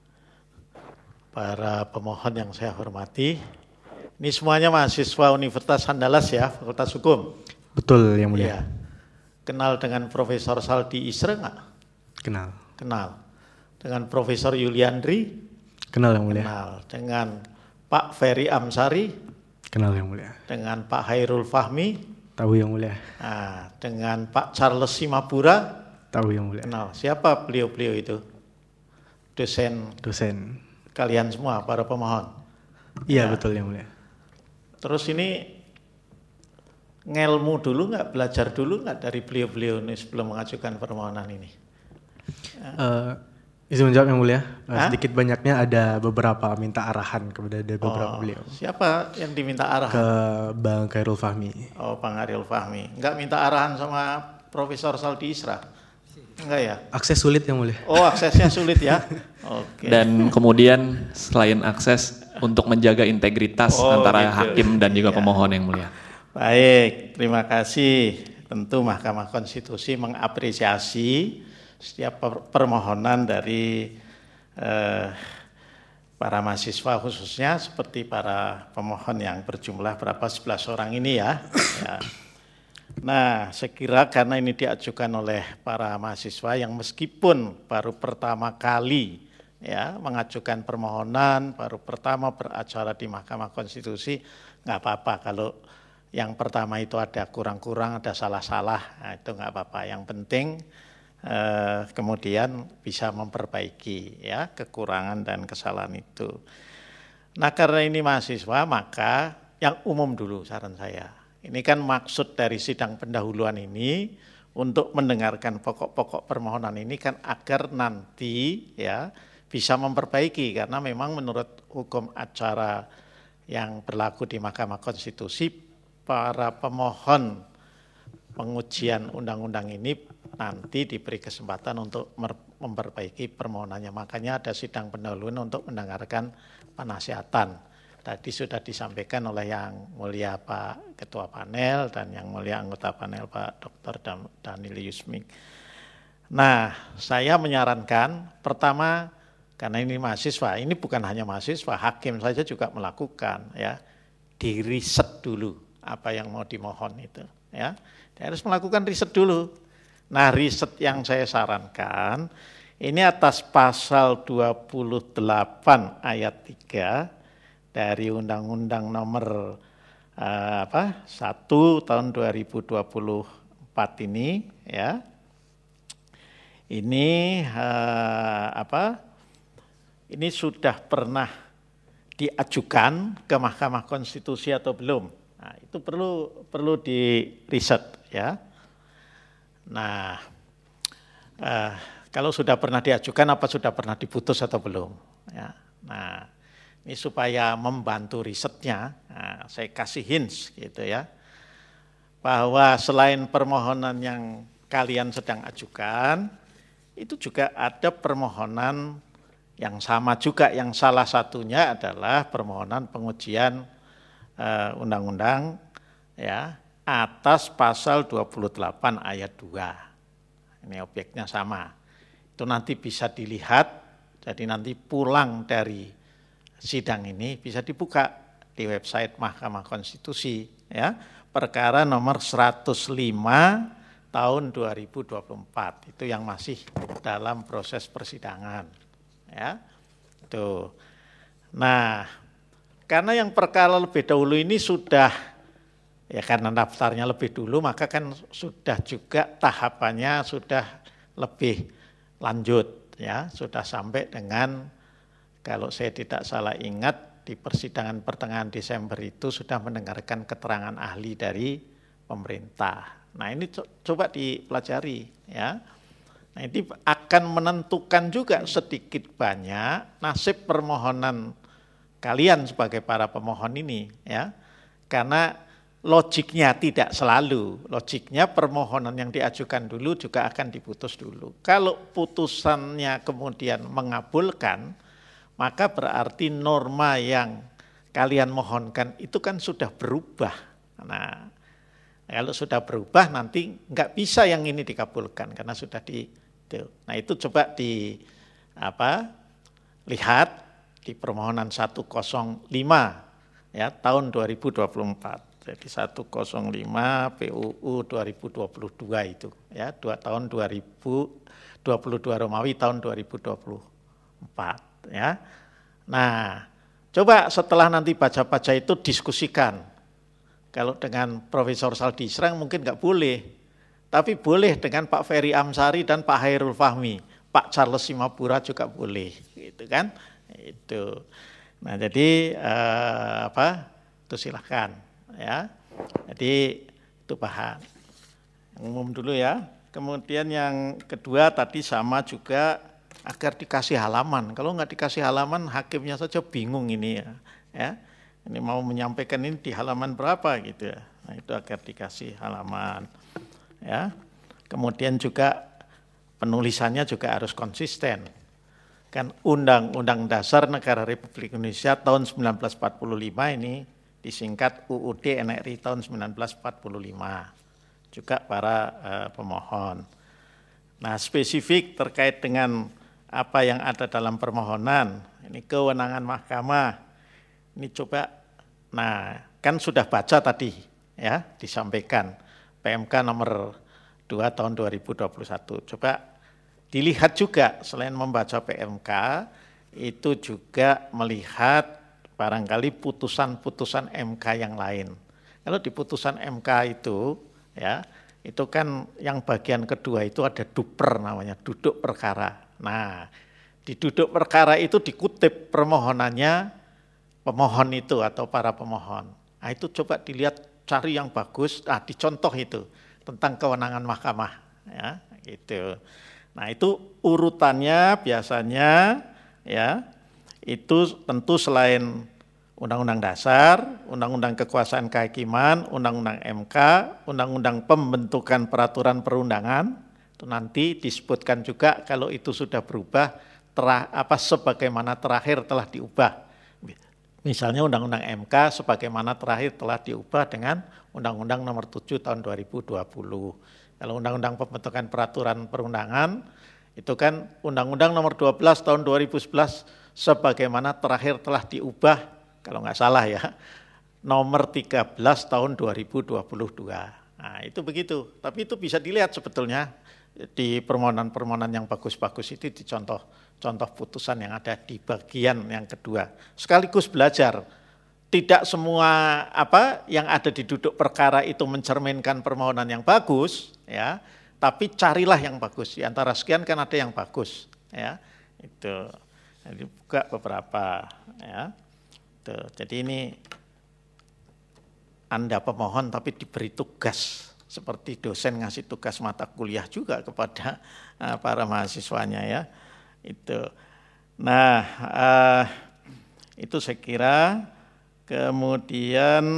para pemohon yang saya hormati. Ini semuanya mahasiswa Universitas Andalas ya, Fakultas Hukum.
Betul yang mulia.
Ya. Kenal dengan Profesor Saldi Isra enggak?
Kenal.
Kenal. Dengan Profesor Yuliandri?
Kenal yang mulia.
Kenal. Dengan Pak Ferry Amsari?
Kenal yang mulia.
Dengan Pak Hairul Fahmi?
Tahu yang mulia.
Nah, dengan Pak Charles Simapura?
Tahu yang mulia.
Kenal. Siapa beliau-beliau itu? Dosen.
Dosen.
Kalian semua, para pemohon?
Iya,
nah,
betul yang mulia.
Terus ini ngelmu dulu nggak, belajar dulu nggak dari beliau-beliau ini sebelum mengajukan permohonan ini?
Uh, izin menjawab yang mulia. Uh, sedikit banyaknya ada beberapa minta arahan kepada beberapa
oh,
beliau.
Siapa yang diminta arahan?
Ke Bang Hairul Fahmi.
Oh, Bang Hairul Fahmi. Nggak minta arahan sama Profesor Saldi Isra? Enggak ya?
Akses sulit yang mulia.
Oh, aksesnya sulit ya? Oke.
Dan kemudian selain akses, untuk menjaga integritas oh, antara gitu. Hakim dan juga ya. Pemohon yang mulia.
Baik, terima kasih. Tentu Mahkamah Konstitusi mengapresiasi setiap permohonan dari eh, para mahasiswa khususnya seperti para pemohon yang berjumlah berapa sebelas orang ini ya. Ya. Nah, saya kira karena ini diajukan oleh para mahasiswa yang meskipun baru pertama kali ya mengajukan permohonan, baru pertama beracara di Mahkamah Konstitusi, nggak apa-apa kalau yang pertama itu ada kurang-kurang, ada salah-salah, nah, itu nggak apa-apa. Yang penting eh, kemudian bisa memperbaiki ya kekurangan dan kesalahan itu. Nah, karena ini mahasiswa, maka yang umum dulu saran saya. Ini kan maksud dari sidang pendahuluan ini untuk mendengarkan pokok-pokok permohonan ini kan agar nanti ya bisa memperbaiki, karena memang menurut hukum acara yang berlaku di Mahkamah Konstitusi, para pemohon pengujian undang-undang ini nanti diberi kesempatan untuk memperbaiki permohonannya. Makanya ada sidang pendahuluan untuk mendengarkan penasihatan. Tadi sudah disampaikan oleh yang mulia Pak Ketua Panel dan yang mulia anggota panel Pak Doktor Daniel Yusmik. Nah, saya menyarankan pertama, karena ini mahasiswa, ini bukan hanya mahasiswa, hakim saja juga melakukan ya, diriset dulu apa yang mau dimohon itu ya. Dia harus melakukan riset dulu. Nah, riset yang saya sarankan ini atas pasal dua puluh delapan ayat tiga dari Undang-Undang Nomor uh, apa satu tahun dua ribu dua puluh empat ini ya. Ini uh, apa? Ini sudah pernah diajukan ke Mahkamah Konstitusi atau belum? Nah, itu perlu perlu di riset ya. Nah, uh, kalau sudah pernah diajukan, apa sudah pernah diputus atau belum? Ya. Nah, ini supaya membantu risetnya, nah, saya kasih hints gitu ya, bahwa selain permohonan yang kalian sedang ajukan, itu juga ada permohonan yang sama juga, yang salah satunya adalah permohonan pengujian uh, undang-undang ya atas pasal dua puluh delapan ayat dua. Ini objeknya sama. Itu nanti bisa dilihat, jadi nanti pulang dari sidang ini bisa dibuka di website Mahkamah Konstitusi ya, perkara nomor seratus lima tahun dua ribu dua puluh empat, itu yang masih dalam proses persidangan ya. Tuh. Nah, karena yang perkara lebih dahulu ini sudah ya, karena daftarnya lebih dulu, maka kan sudah juga tahapannya sudah lebih lanjut ya, sudah sampai dengan, kalau saya tidak salah ingat, di persidangan pertengahan Desember itu sudah mendengarkan keterangan ahli dari pemerintah. Nah, ini coba dipelajari ya. Nah, ini akan menentukan juga sedikit banyak nasib permohonan kalian sebagai para pemohon ini ya. Karena logiknya tidak selalu, logiknya permohonan yang diajukan dulu juga akan diputus dulu. Kalau putusannya kemudian mengabulkan, maka berarti norma yang kalian mohonkan itu kan sudah berubah. Nah, kalau sudah berubah nanti nggak bisa yang ini dikabulkan karena sudah di itu. Nah, itu coba di apa? Lihat di permohonan seratus lima ya tahun dua ribu dua puluh empat. Jadi seratus lima P U U dua ribu dua puluh dua itu ya, dua tahun dua ribu dua puluh dua Romawi tahun dua ribu dua puluh empat. Ya, nah coba setelah nanti baca-baca itu diskusikan. Kalau dengan Profesor Saldi Israng mungkin nggak boleh, tapi boleh dengan Pak Ferry Amsari dan Pak Hairul Fahmi, Pak Charles Simapura juga boleh, gitu kan? Itu. Nah jadi eh, apa? Itu silahkan, ya. Jadi itu bahan. Yang umum dulu ya. Kemudian yang kedua tadi sama juga, agar dikasih halaman. Kalau nggak dikasih halaman, hakimnya saja bingung ini ya. Ya, ini mau menyampaikan ini di halaman berapa gitu ya. Nah, itu agar dikasih halaman. Ya. Kemudian juga penulisannya juga harus konsisten. Kan Undang-Undang Dasar Negara Republik Indonesia tahun sembilan belas empat puluh lima ini disingkat U U D N R I tahun sembilan belas empat puluh lima. Juga para uh, pemohon. Nah, spesifik terkait dengan apa yang ada dalam permohonan, ini kewenangan mahkamah, ini coba, nah kan sudah baca tadi ya, disampaikan P M K nomor dua tahun dua ribu dua puluh satu. Coba dilihat juga selain membaca P M K, itu juga melihat barangkali putusan-putusan M K yang lain. Kalau di putusan M K itu, ya, itu kan yang bagian kedua itu ada duper namanya, duduk perkara. Nah, di duduk perkara itu dikutip permohonannya pemohon itu atau para pemohon. Nah, itu coba dilihat, cari yang bagus, nah dicontoh itu tentang kewenangan mahkamah, ya, gitu. Nah, itu urutannya biasanya, ya, itu tentu selain Undang-Undang Dasar, Undang-Undang Kekuasaan Kehakiman, Undang-Undang M K, Undang-Undang Pembentukan Peraturan Perundangan, itu nanti disebutkan juga kalau itu sudah berubah, terah, apa sebagaimana terakhir telah diubah. Misalnya Undang-Undang M K sebagaimana terakhir telah diubah dengan Undang-Undang Nomor tujuh Tahun dua ribu dua puluh. Kalau Undang-Undang Pembentukan Peraturan Perundangan, itu kan Undang-Undang Nomor dua belas Tahun dua ribu sebelas sebagaimana terakhir telah diubah, kalau nggak salah ya, Nomor tiga belas Tahun dua ribu dua puluh dua. Nah, itu begitu. Tapi itu bisa dilihat sebetulnya di permohonan-permohonan yang bagus-bagus itu dicontoh contoh putusan yang ada di bagian yang kedua. Sekaligus belajar. Tidak semua apa yang ada di duduk perkara itu mencerminkan permohonan yang bagus, ya. Tapi carilah yang bagus. Di antara sekian kan ada yang bagus, ya. Itu. Jadi buka beberapa, ya. Itu. Jadi ini Anda pemohon tapi diberi tugas, seperti dosen ngasih tugas mata kuliah juga kepada uh, para mahasiswanya, ya. Itu. Nah, uh, itu saya kira. Kemudian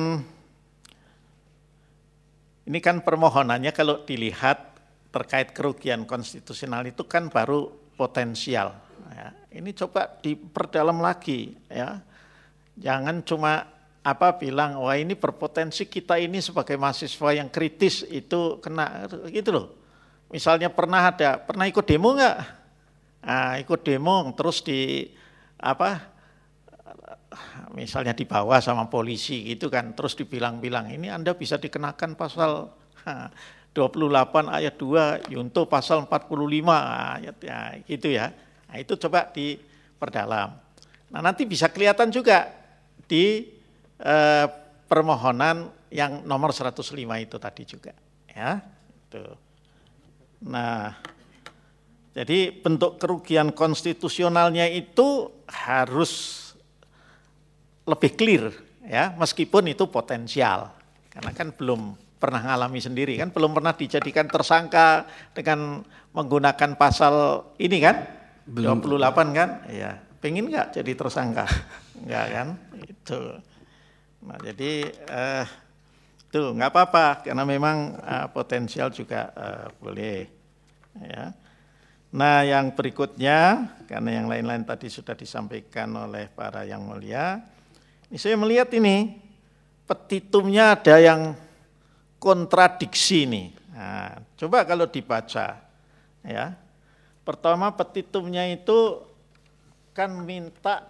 ini kan permohonannya kalau dilihat terkait kerugian konstitusional itu kan baru potensial. Ya. Ini coba diperdalam lagi, ya. Jangan cuma apa bilang wah ini berpotensi kita ini sebagai mahasiswa yang kritis itu kena gitu loh. Misalnya pernah ada pernah ikut demo enggak? Nah, ikut demo terus di apa? Misalnya dibawa sama polisi gitu kan, terus dibilang-bilang ini Anda bisa dikenakan pasal dua puluh delapan ayat dua, Yunto pasal empat puluh lima ayat ya, gitu ya. Nah, itu coba diperdalam. Nah, nanti bisa kelihatan juga di eh, permohonan yang nomor seratus lima itu tadi juga, ya. Itu. Nah, jadi bentuk kerugian konstitusionalnya itu harus lebih clear, ya, meskipun itu potensial, karena kan belum pernah ngalami sendiri, kan belum pernah dijadikan tersangka dengan menggunakan pasal ini kan, belum. dua puluh delapan kan, ya, pengen nggak jadi tersangka, nggak kan, itu, nah jadi eh, tuh nggak apa-apa, karena memang eh, potensial juga eh, boleh, ya. Nah yang berikutnya, karena yang lain-lain tadi sudah disampaikan oleh para yang mulia. Saya melihat ini petitumnya ada yang kontradiksi nih. Nah, coba kalau dibaca, ya. Pertama petitumnya itu kan minta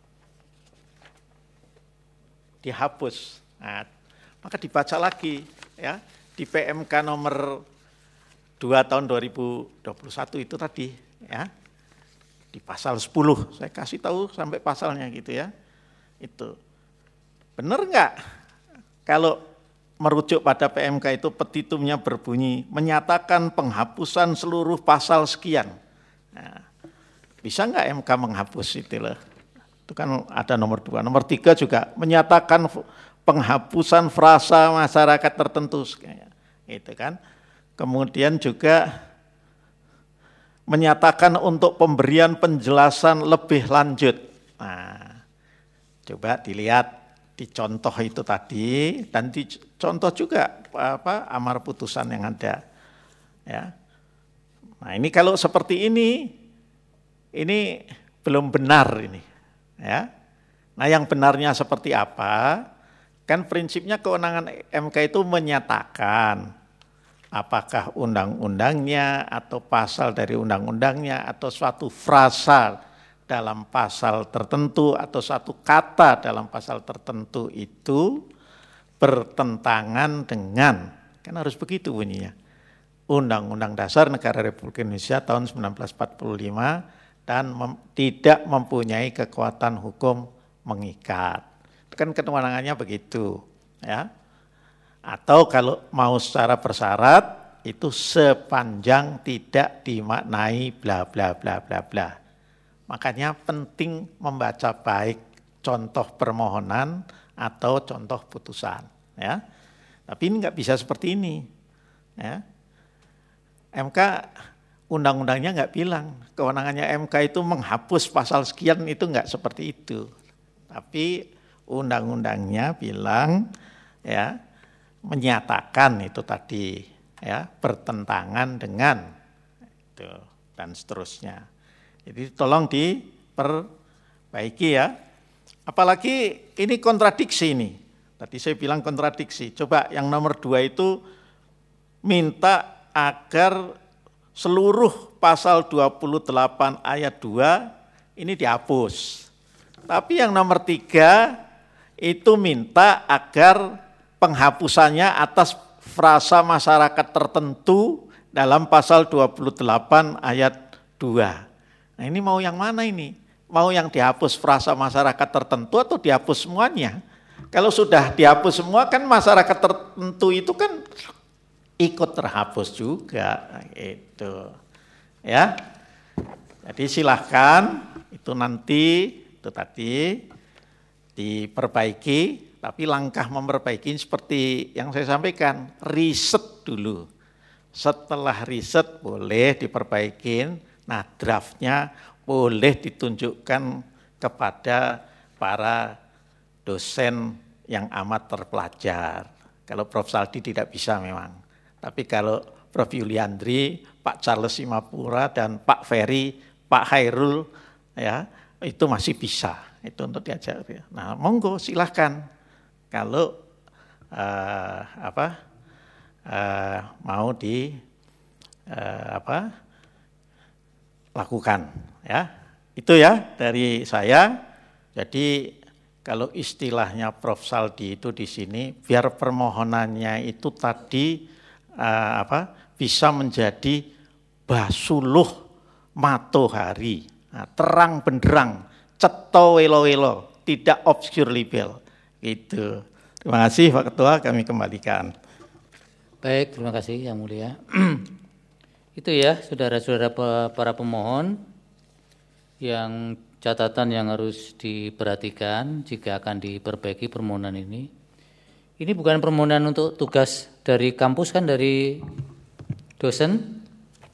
dihapus. Nah, maka dibaca lagi, ya, di P M K nomor dua tahun dua ribu dua puluh satu itu tadi, ya. Di pasal sepuluh, saya kasih tahu sampai pasalnya gitu ya. Itu. Benar enggak kalau merujuk pada P M K itu petitumnya berbunyi menyatakan penghapusan seluruh pasal sekian. Nah, bisa enggak M K menghapus itu loh? Itu kan ada nomor dua. Nomor tiga juga menyatakan penghapusan frasa masyarakat tertentu. Gitu kan. Kemudian juga menyatakan untuk pemberian penjelasan lebih lanjut. Nah, coba dilihat. Dicontoh itu tadi dan dicontoh juga apa amar putusan yang ada, ya. Nah ini kalau seperti ini, ini belum benar ini, ya. Nah yang benarnya seperti apa? Kan prinsipnya kewenangan M K itu menyatakan apakah undang-undangnya atau pasal dari undang-undangnya atau suatu frasa dalam pasal tertentu atau satu kata dalam pasal tertentu itu bertentangan dengan kan harus begitu bunyinya. Undang-Undang Dasar Negara Republik Indonesia tahun seribu sembilan ratus empat puluh lima dan mem, tidak mempunyai kekuatan hukum mengikat. Itu kan kewenangannya begitu, ya. Atau kalau mau secara bersyarat itu sepanjang tidak dimaknai bla bla bla bla bla. Makanya penting membaca baik contoh permohonan atau contoh putusan, ya. Tapi ini nggak bisa seperti ini, ya. M K undang-undangnya nggak bilang, kewenangannya M K itu menghapus pasal sekian, itu nggak seperti itu. Tapi undang-undangnya bilang, ya, menyatakan itu tadi, ya, bertentangan dengan itu dan seterusnya. Jadi tolong diperbaiki, ya. Apalagi ini kontradiksi ini. Tadi saya bilang kontradiksi. Coba yang nomor dua itu minta agar seluruh pasal dua puluh delapan ayat dua ini dihapus. Tapi yang nomor tiga itu minta agar penghapusannya atas frasa masyarakat tertentu dalam pasal dua puluh delapan ayat dua. Nah ini mau yang mana ini? Mau yang dihapus frasa masyarakat tertentu atau dihapus semuanya? Kalau sudah dihapus semua kan masyarakat tertentu itu kan ikut terhapus juga, itu, ya. Jadi silahkan itu nanti itu tadi diperbaiki, tapi langkah memperbaiki seperti yang saya sampaikan, riset dulu. Setelah riset boleh diperbaikin, nah draftnya boleh ditunjukkan kepada para dosen yang amat terpelajar. Kalau Profesor Saldi tidak bisa memang. Tapi kalau Profesor Yuliandri, Pak Charles Simapura, dan Pak Ferry, Pak Hairul, ya itu masih bisa. Itu untuk diajar. Nah, monggo silahkan. Kalau uh, apa uh, mau di uh, apa lakukan, ya itu ya dari saya. Jadi kalau istilahnya Profesor Saldi itu di sini, biar permohonannya itu tadi Uh, apa bisa menjadi basuluh matohari, nah, terang benderang, ceto welo-welo, tidak obscure libel, gitu. Terima kasih Pak Ketua, kami kembalikan.
Baik, terima kasih Yang Mulia. Itu ya, saudara-saudara para pemohon, yang catatan yang harus diperhatikan jika akan diperbaiki permohonan ini. Ini bukan permohonan untuk tugas dari kampus kan, dari dosen?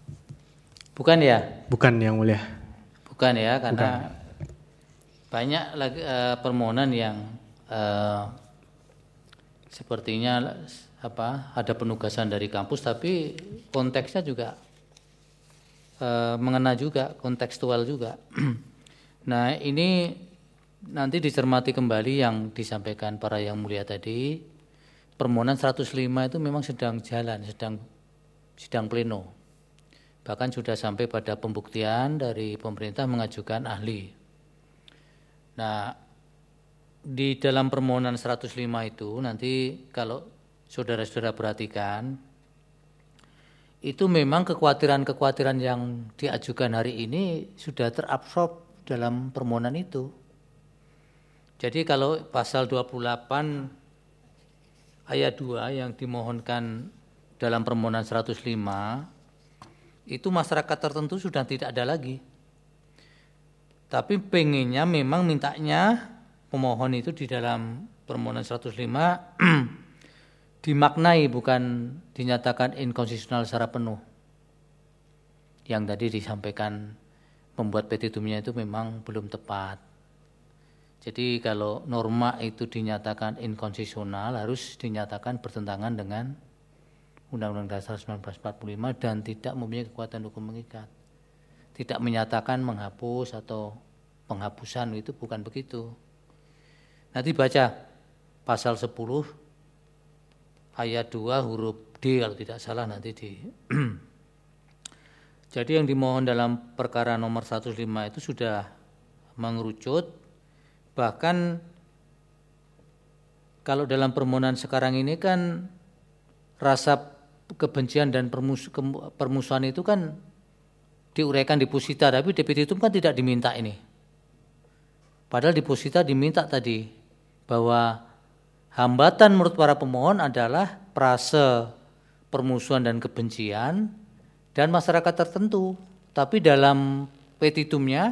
Bukan ya?
Bukan Yang Mulia.
Bukan ya, karena
Bukan.
banyak lagi uh, permohonan yang uh, sepertinya apa ada penugasan dari kampus, tapi konteksnya juga uh, mengena juga, kontekstual juga. Nah ini nanti dicermati kembali yang disampaikan para Yang Mulia tadi. Permohonan seratus lima itu memang sedang jalan, sedang sidang pleno. Bahkan sudah sampai pada pembuktian dari pemerintah mengajukan ahli. Nah, di dalam permohonan seratus lima itu nanti kalau saudara-saudara perhatikan, itu memang kekhawatiran-kekhawatiran yang diajukan hari ini sudah terabsorb dalam permohonan itu. Jadi kalau pasal dua puluh delapan ayat dua yang dimohonkan dalam permohonan seratus lima, itu masyarakat tertentu sudah tidak ada lagi. Tapi pengennya memang mintanya pemohon itu di dalam permohonan seratus lima dimaknai, bukan dinyatakan inkonstitusional secara penuh. Yang tadi disampaikan pembuat petitumnya itu memang belum tepat. Jadi kalau norma itu dinyatakan inkonstitusional, harus dinyatakan bertentangan dengan Undang-Undang Dasar seribu sembilan ratus empat puluh lima dan tidak mempunyai kekuatan hukum mengikat. Tidak menyatakan menghapus atau penghapusan, itu bukan begitu. Nanti baca pasal sepuluh ayat dua huruf D kalau tidak salah nanti di. Jadi yang dimohon dalam perkara nomor seratus lima itu sudah mengerucut. Bahkan kalau dalam permohonan sekarang ini kan rasa kebencian dan permus, ke, permusuhan itu kan diuraikan di posita, tapi di petitum kan tidak diminta ini. Padahal di posita diminta tadi bahwa hambatan menurut para pemohon adalah prase permusuhan dan kebencian dan masyarakat tertentu. Tapi dalam petitumnya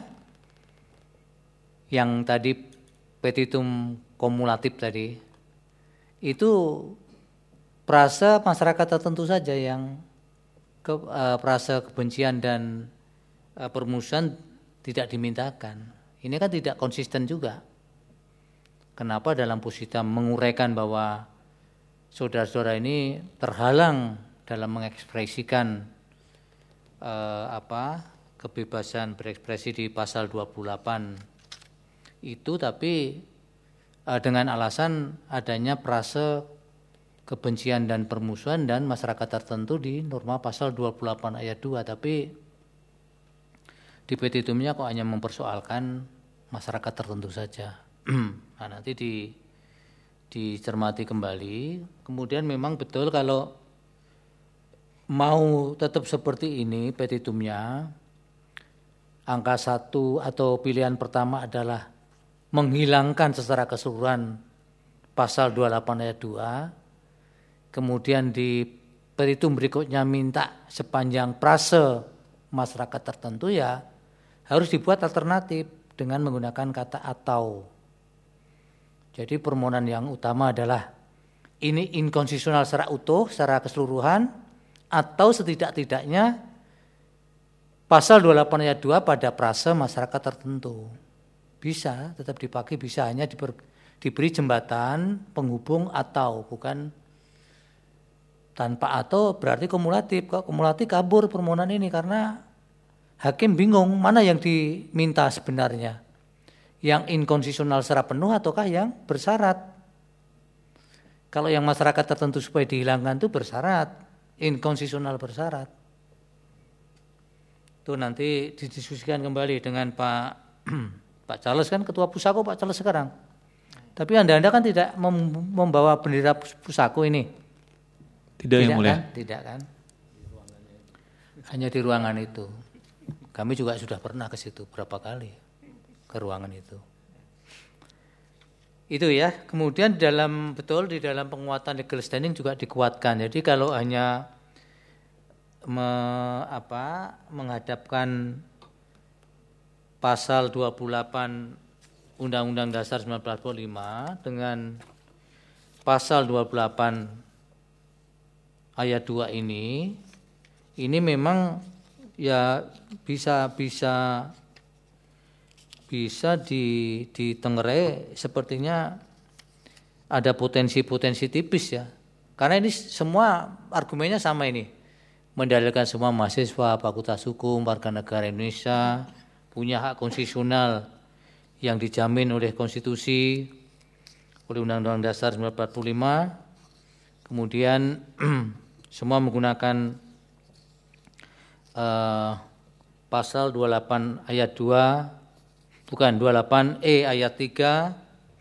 yang tadi petitum kumulatif tadi itu prase masyarakat tertentu saja yang ke, uh, prase kebencian dan uh, permusuhan tidak dimintakan. Ini kan tidak konsisten juga. Kenapa dalam posita menguraikan bahwa saudara-saudara ini terhalang dalam mengekspresikan uh, apa kebebasan berekspresi di pasal dua puluh delapan itu, tapi uh, dengan alasan adanya prase kebencian dan permusuhan dan masyarakat tertentu di norma pasal dua puluh delapan ayat dua, tapi di petitumnya kok hanya mempersoalkan masyarakat tertentu saja. Nah, nanti di, dicermati kembali. Kemudian memang betul kalau mau tetap seperti ini petitumnya, angka satu atau pilihan pertama adalah menghilangkan secara keseluruhan pasal dua puluh delapan ayat dua. Kemudian di petitum berikutnya minta sepanjang prase masyarakat tertentu ya harus dibuat alternatif dengan menggunakan kata atau. Jadi permohonan yang utama adalah ini inkonstitusional secara utuh, secara keseluruhan, atau setidak-tidaknya pasal dua puluh delapan ayat dua pada prase masyarakat tertentu. Bisa tetap dipakai, bisa hanya diber, diberi jembatan penghubung atau, bukan tanpa atau berarti kumulatif. Kalau kumulatif kabur permohonan ini karena hakim bingung mana yang diminta sebenarnya. Yang inkonstitusional secara penuh ataukah yang bersyarat. Kalau yang masyarakat tertentu supaya dihilangkan itu bersyarat, inkonstitusional bersyarat. Itu nanti didiskusikan kembali dengan Pak Pak Charles, kan ketua Pusako Pak Charles sekarang. Tapi Anda-anda kan tidak membawa bendera Pusako ini.
Tidak, yang mulia.
Kan? Tidak kan? Hanya di ruangan itu. Kami juga sudah pernah ke situ berapa kali, ke ruangan itu. Itu ya. Kemudian dalam betul di dalam penguatan legal standing juga dikuatkan. Jadi kalau hanya me, apa, menghadapkan pasal dua puluh delapan Undang-Undang Dasar seribu sembilan ratus empat puluh lima dengan pasal dua puluh delapan ayat dua ini, ini memang ya bisa bisa bisa di ditengerai sepertinya ada potensi-potensi tipis ya. Karena ini semua argumennya sama ini. Mendalilkan semua mahasiswa, fakultas hukum, warga negara Indonesia punya hak konstitusional yang dijamin oleh konstitusi, oleh Undang-Undang Dasar seribu sembilan ratus empat puluh lima. Kemudian semua menggunakan uh, pasal dua puluh delapan ayat dua, bukan dua puluh delapan E ayat tiga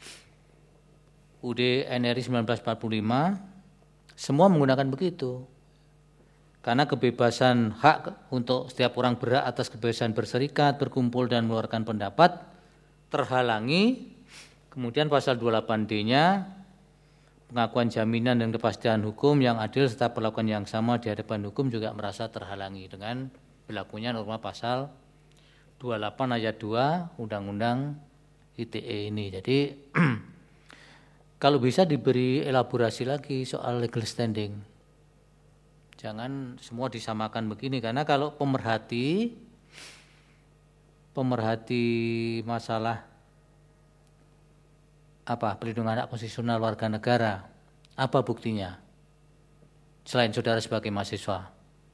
U D N R I seribu sembilan ratus empat puluh lima, semua menggunakan begitu. Karena kebebasan hak untuk setiap orang berhak atas kebebasan berserikat, berkumpul dan mengeluarkan pendapat terhalangi. Kemudian pasal dua puluh delapan D-nya pengakuan jaminan dan kepastian hukum yang adil serta perlakuan yang sama di hadapan hukum juga merasa terhalangi dengan berlakunya norma pasal dua puluh delapan ayat dua Undang-Undang I T E ini. Jadi kalau bisa diberi elaborasi lagi soal legal standing. Jangan semua disamakan begini, karena kalau pemerhati pemerhati masalah apa perlindungan hak konstitusional warga negara, apa buktinya selain saudara sebagai mahasiswa?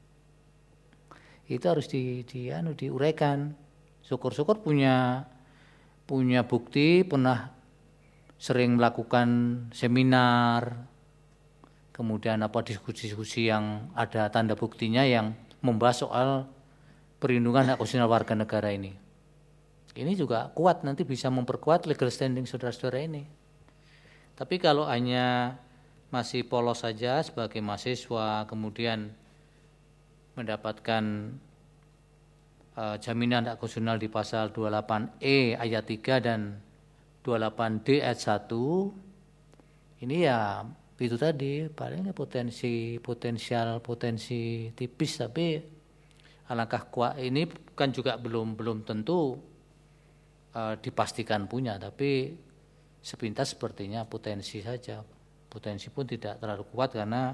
Itu harus di, di anu diuraikan. Syukur-syukur punya punya bukti, pernah sering melakukan seminar, kemudian apa diskusi-diskusi yang ada tanda buktinya yang membahas soal perlindungan hak konstitusional warga negara ini. Ini juga kuat, nanti bisa memperkuat legal standing saudara-saudara ini. Tapi kalau hanya masih polos saja sebagai mahasiswa, kemudian mendapatkan uh, jaminan hak konstitusional di pasal dua puluh delapan E ayat tiga dan dua puluh delapan D ayat satu, ini ya itu tadi paling potensi potensial potensi tipis, tapi alangkah kuat ini kan juga belum belum tentu uh, dipastikan punya, tapi sepintas sepertinya potensi saja. Potensi pun tidak terlalu kuat karena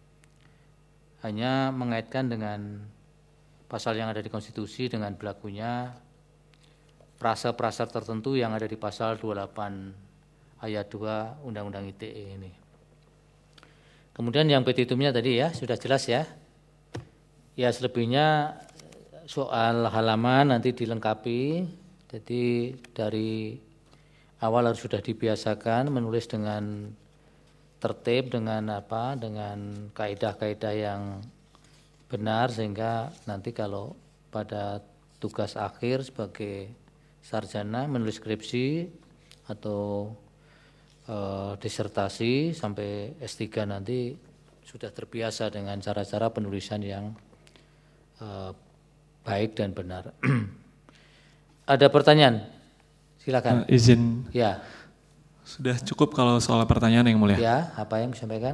hanya mengaitkan dengan pasal yang ada di konstitusi dengan berlakunya prasa-prasa tertentu yang ada di pasal dua puluh delapan ayat dua Undang-Undang I T E ini. Kemudian yang petitumnya tadi ya sudah jelas ya. Ya selebihnya soal halaman nanti dilengkapi. Jadi dari awal harus sudah dibiasakan menulis dengan tertib, dengan apa, dengan kaidah-kaidah yang benar, sehingga nanti kalau pada tugas akhir sebagai sarjana menulis skripsi atau e, disertasi sampai S tiga nanti sudah terbiasa dengan cara-cara penulisan yang e, baik dan benar. Ada pertanyaan? Silakan.
Uh, izin.
Ya.
Sudah cukup kalau soal pertanyaan yang mulia.
Ya, apa yang disampaikan?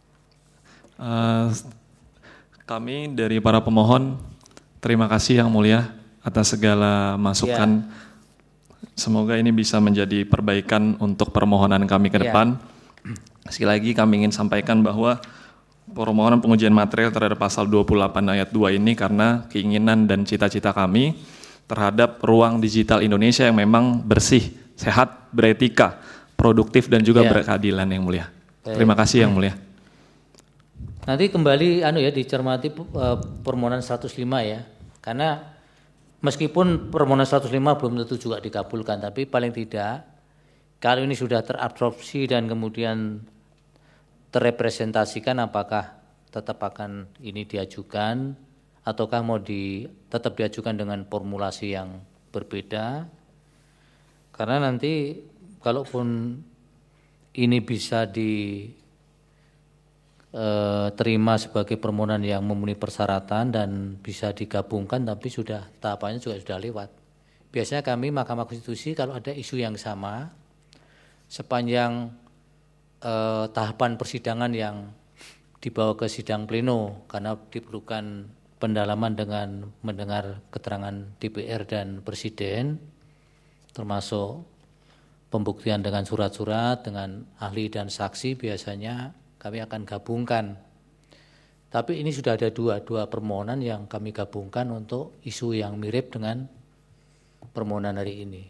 Uh, kami dari para pemohon terima kasih yang mulia atas segala masukan. Ya. Semoga ini bisa menjadi perbaikan untuk permohonan kami ke depan. Ya. Sekali lagi kami ingin sampaikan bahwa permohonan pengujian material terhadap pasal dua puluh delapan ayat dua ini karena keinginan dan cita-cita kami terhadap ruang digital Indonesia yang memang bersih, sehat, beretika, produktif dan juga ya. Berkeadilan yang mulia. Baik. Terima kasih yang mulia.
Nanti kembali anu ya dicermati uh, permohonan seratus lima ya. Karena meskipun permohonan seratus lima belum tentu juga dikabulkan, tapi paling tidak kalau ini sudah terabsorpsi dan kemudian terrepresentasikan, apakah tetap akan ini diajukan ataukah mau di tetap diajukan dengan formulasi yang berbeda. Karena nanti kalaupun ini bisa diterima sebagai permohonan yang memenuhi persyaratan dan bisa digabungkan, tapi sudah tahapannya juga sudah lewat. Biasanya kami Mahkamah Konstitusi kalau ada isu yang sama, sepanjang eh, tahapan persidangan yang dibawa ke sidang pleno karena diperlukan pendalaman dengan mendengar keterangan D P R dan Presiden, termasuk pembuktian dengan surat-surat, dengan ahli dan saksi, biasanya kami akan gabungkan. Tapi ini sudah ada dua, dua permohonan yang kami gabungkan untuk isu yang mirip dengan permohonan hari ini.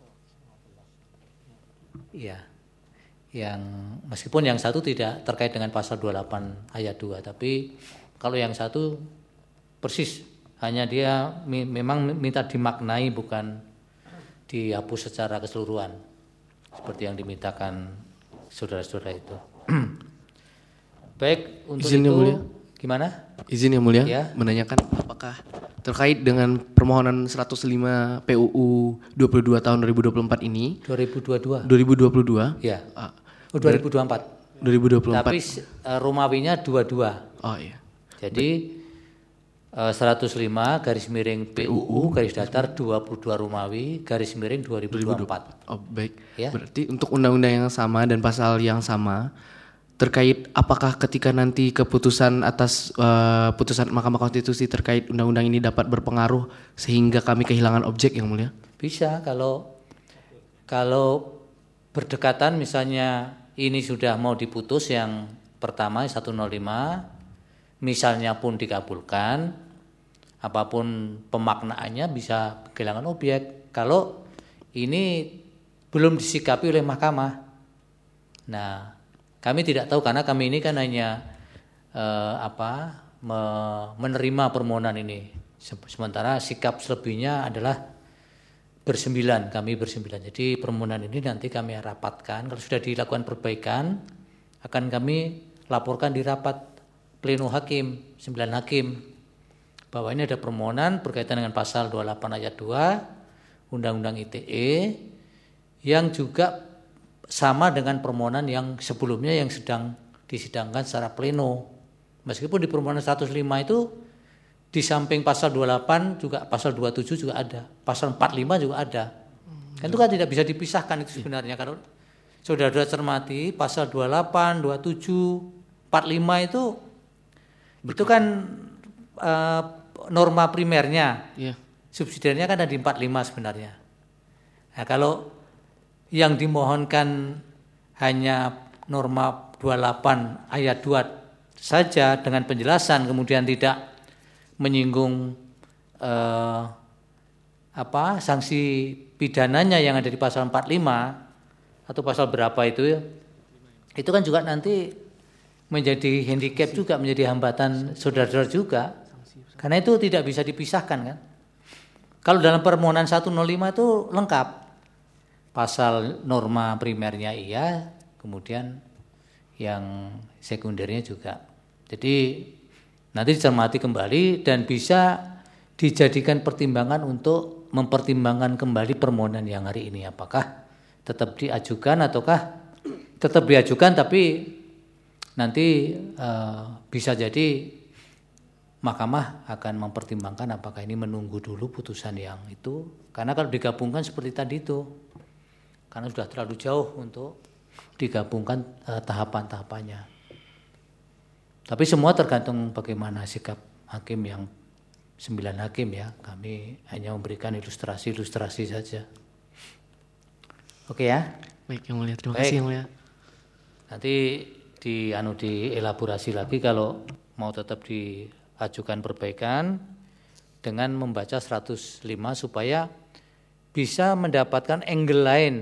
Ya, yang meskipun yang satu tidak terkait dengan pasal dua puluh delapan ayat dua, tapi kalau yang satu persis, hanya dia memang minta dimaknai bukan dihapus secara keseluruhan seperti yang dimintakan saudara-saudara itu. Baik, untuk
Izin
itu
mulia.
Gimana?
Izin yang mulia,
ya.
Menanyakan apakah terkait dengan permohonan seratus lima P U U dua puluh dua tahun dua ribu dua puluh empat ini.
dua ribu dua puluh dua.
dua ribu dua puluh dua.
Ya. Ah, oh, dua ribu dua puluh empat.
dua ribu dua puluh empat.
Tapi uh, Romawinya dua puluh dua.
Oh iya.
Jadi uh, seratus lima garis miring P U U garis datar dua puluh dua Romawi garis miring dua ribu dua puluh empat.
Oh baik.
Ya.
Berarti untuk undang-undang yang sama dan pasal yang sama, terkait apakah ketika nanti keputusan atas uh, putusan Mahkamah Konstitusi terkait undang-undang ini dapat berpengaruh sehingga kami kehilangan objek yang mulia?
Bisa, kalau kalau berdekatan, misalnya ini sudah mau diputus yang pertama seratus lima, misalnya pun dikabulkan, apapun pemaknaannya bisa kehilangan objek kalau ini belum disikapi oleh mahkamah. Nah, kami tidak tahu karena kami ini kan hanya eh, apa me, menerima permohonan ini. Sementara sikap selebihnya adalah bersembilan, kami bersembilan. Jadi permohonan ini nanti kami rapatkan. Kalau sudah dilakukan perbaikan, akan kami laporkan di rapat pleno hakim, sembilan hakim, bahwa ini ada permohonan berkaitan dengan pasal dua puluh delapan ayat dua Undang-Undang I T E yang juga sama dengan permohonan yang sebelumnya yang sedang disidangkan secara pleno. Meskipun di permohonan seratus lima itu di samping pasal dua puluh delapan juga pasal dua puluh tujuh juga ada, pasal empat puluh lima juga ada. Kan itu kan tidak bisa dipisahkan itu sebenarnya. Kalau saudara-saudara cermati pasal dua puluh delapan, dua puluh tujuh, empat puluh lima itu itu kan uh, norma primernya. Yeah. Subsidiarnya kan ada di empat puluh lima sebenarnya. Nah, kalau yang dimohonkan hanya norma dua puluh delapan ayat dua saja dengan penjelasan, kemudian tidak menyinggung eh, apa sanksi pidananya yang ada di pasal empat puluh lima atau pasal berapa itu ya, itu kan juga nanti menjadi handicap juga, menjadi hambatan saudara-saudara juga, karena itu tidak bisa dipisahkan kan. Kalau dalam permohonan seratus lima itu lengkap, pasal norma primernya iya, kemudian yang sekundernya juga. Jadi nanti dicermati kembali dan bisa dijadikan pertimbangan untuk mempertimbangkan kembali permohonan yang hari ini, apakah tetap diajukan ataukah tetap diajukan tapi nanti uh, bisa jadi mahkamah akan mempertimbangkan apakah ini menunggu dulu putusan yang itu, karena kalau digabungkan seperti tadi itu karena sudah terlalu jauh untuk digabungkan uh, tahapan-tahapannya. Tapi semua tergantung bagaimana sikap hakim yang sembilan hakim ya. Kami hanya memberikan ilustrasi-ilustrasi saja. Oke ya.
Baik yang mulia, terima
Baik.
kasih yang mulia.
Nanti di anu dielaborasi lagi kalau mau tetap diajukan perbaikan dengan membaca seratus lima supaya bisa mendapatkan angle lain.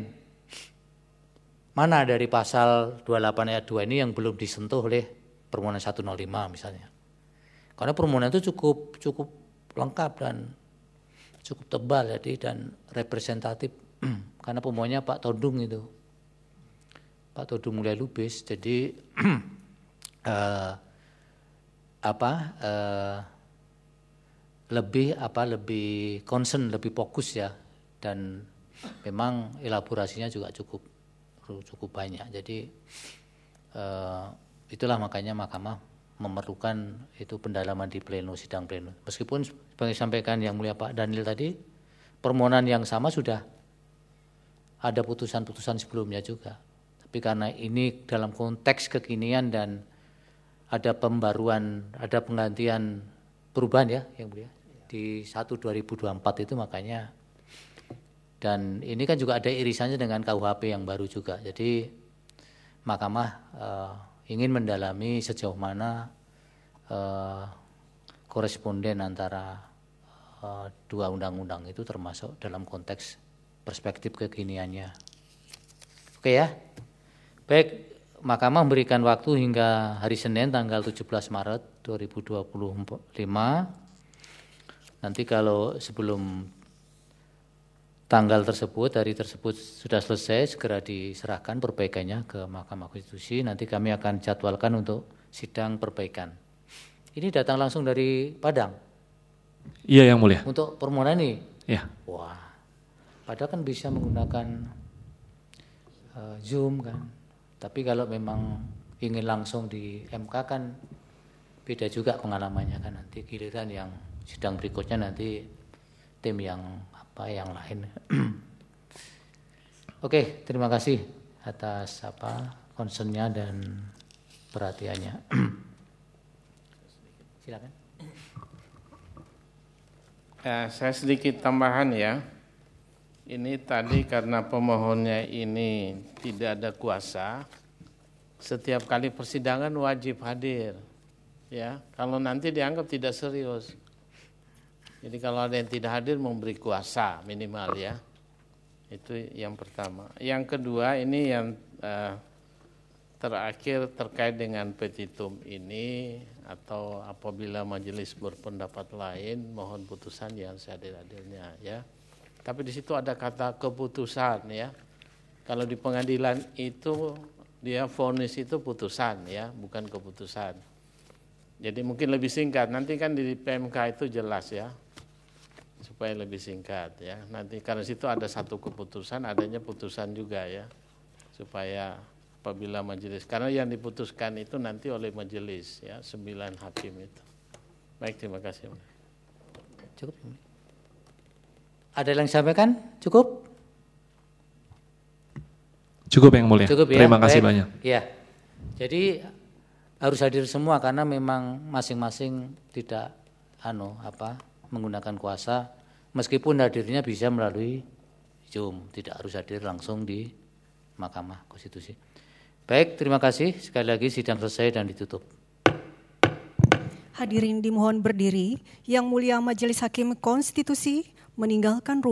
Mana dari pasal dua puluh delapan ayat dua ini yang belum disentuh oleh permohonan seratus lima misalnya. Karena permohonan itu cukup cukup lengkap dan cukup tebal jadi dan representatif. Karena pemohonnya Pak Todung itu. Pak Todung Mulya Lubis. Jadi uh, apa uh, lebih apa lebih concern, lebih fokus ya, dan memang elaborasinya juga cukup cukup banyak. Jadi uh, itulah makanya mahkamah memerlukan itu pendalaman di pleno, sidang pleno. Meskipun sebagai sampaikan yang mulia Pak Daniel tadi, permohonan yang sama sudah ada putusan-putusan sebelumnya juga. Tapi karena ini dalam konteks kekinian dan ada pembaruan, ada penggantian perubahan ya yang mulia di satu dua ribu dua puluh empat itu makanya, dan ini kan juga ada irisannya dengan K U H P yang baru juga. Jadi mahkamah eh, ingin mendalami sejauh mana uh, koresponden antara uh, dua undang-undang itu termasuk dalam konteks perspektif kekiniannya. Oke ya. Baik, mahkamah memberikan waktu hingga hari Senin tanggal tujuh belas Maret dua ribu dua puluh lima. Nanti kalau sebelum tanggal tersebut, hari tersebut sudah selesai, segera diserahkan perbaikannya ke Mahkamah Konstitusi. Nanti kami akan jadwalkan untuk sidang perbaikan. Ini datang langsung dari Padang?
Iya yang mulia.
Untuk permohonan ini?
Iya.
Wah, padahal kan bisa menggunakan uh, Zoom kan. Tapi kalau memang ingin langsung di M K kan beda juga pengalamannya kan. Nanti giliran yang sidang berikutnya nanti tim yang apa yang lain. Oke, terima kasih atas apa concernnya dan perhatiannya. Silakan.
Ya, saya sedikit tambahan ya. Ini tadi karena pemohonnya ini tidak ada kuasa, setiap kali persidangan wajib hadir. Ya, kalau nanti dianggap tidak serius. Jadi kalau ada yang tidak hadir memberi kuasa minimal ya. Itu yang pertama. Yang kedua ini yang uh, terakhir terkait dengan petitum ini atau apabila majelis berpendapat lain mohon putusan yang seadil-adilnya ya. Tapi di situ ada kata keputusan ya. Kalau di pengadilan itu dia vonis itu putusan ya, bukan keputusan. Jadi mungkin lebih singkat. Nanti kan di P M K itu jelas ya. Supaya lebih singkat ya. Nanti karena situ ada satu keputusan, adanya putusan juga ya. Supaya apabila majelis, karena yang diputuskan itu nanti oleh majelis ya, sembilan hakim itu. Baik, terima kasih.
Cukup. Ada yang sampaikan? Cukup?
Cukup yang mulia.
Cukup, ya?
Terima kasih
Baik.
banyak.
Ya, jadi harus hadir semua karena memang masing-masing tidak anu apa menggunakan kuasa, meskipun hadirnya bisa melalui Zoom, tidak harus hadir langsung di Mahkamah Konstitusi. Baik, terima kasih. Sekali lagi sidang selesai dan ditutup.
Hadirin dimohon berdiri. Yang Mulia Majelis Hakim Konstitusi meninggalkan ruang.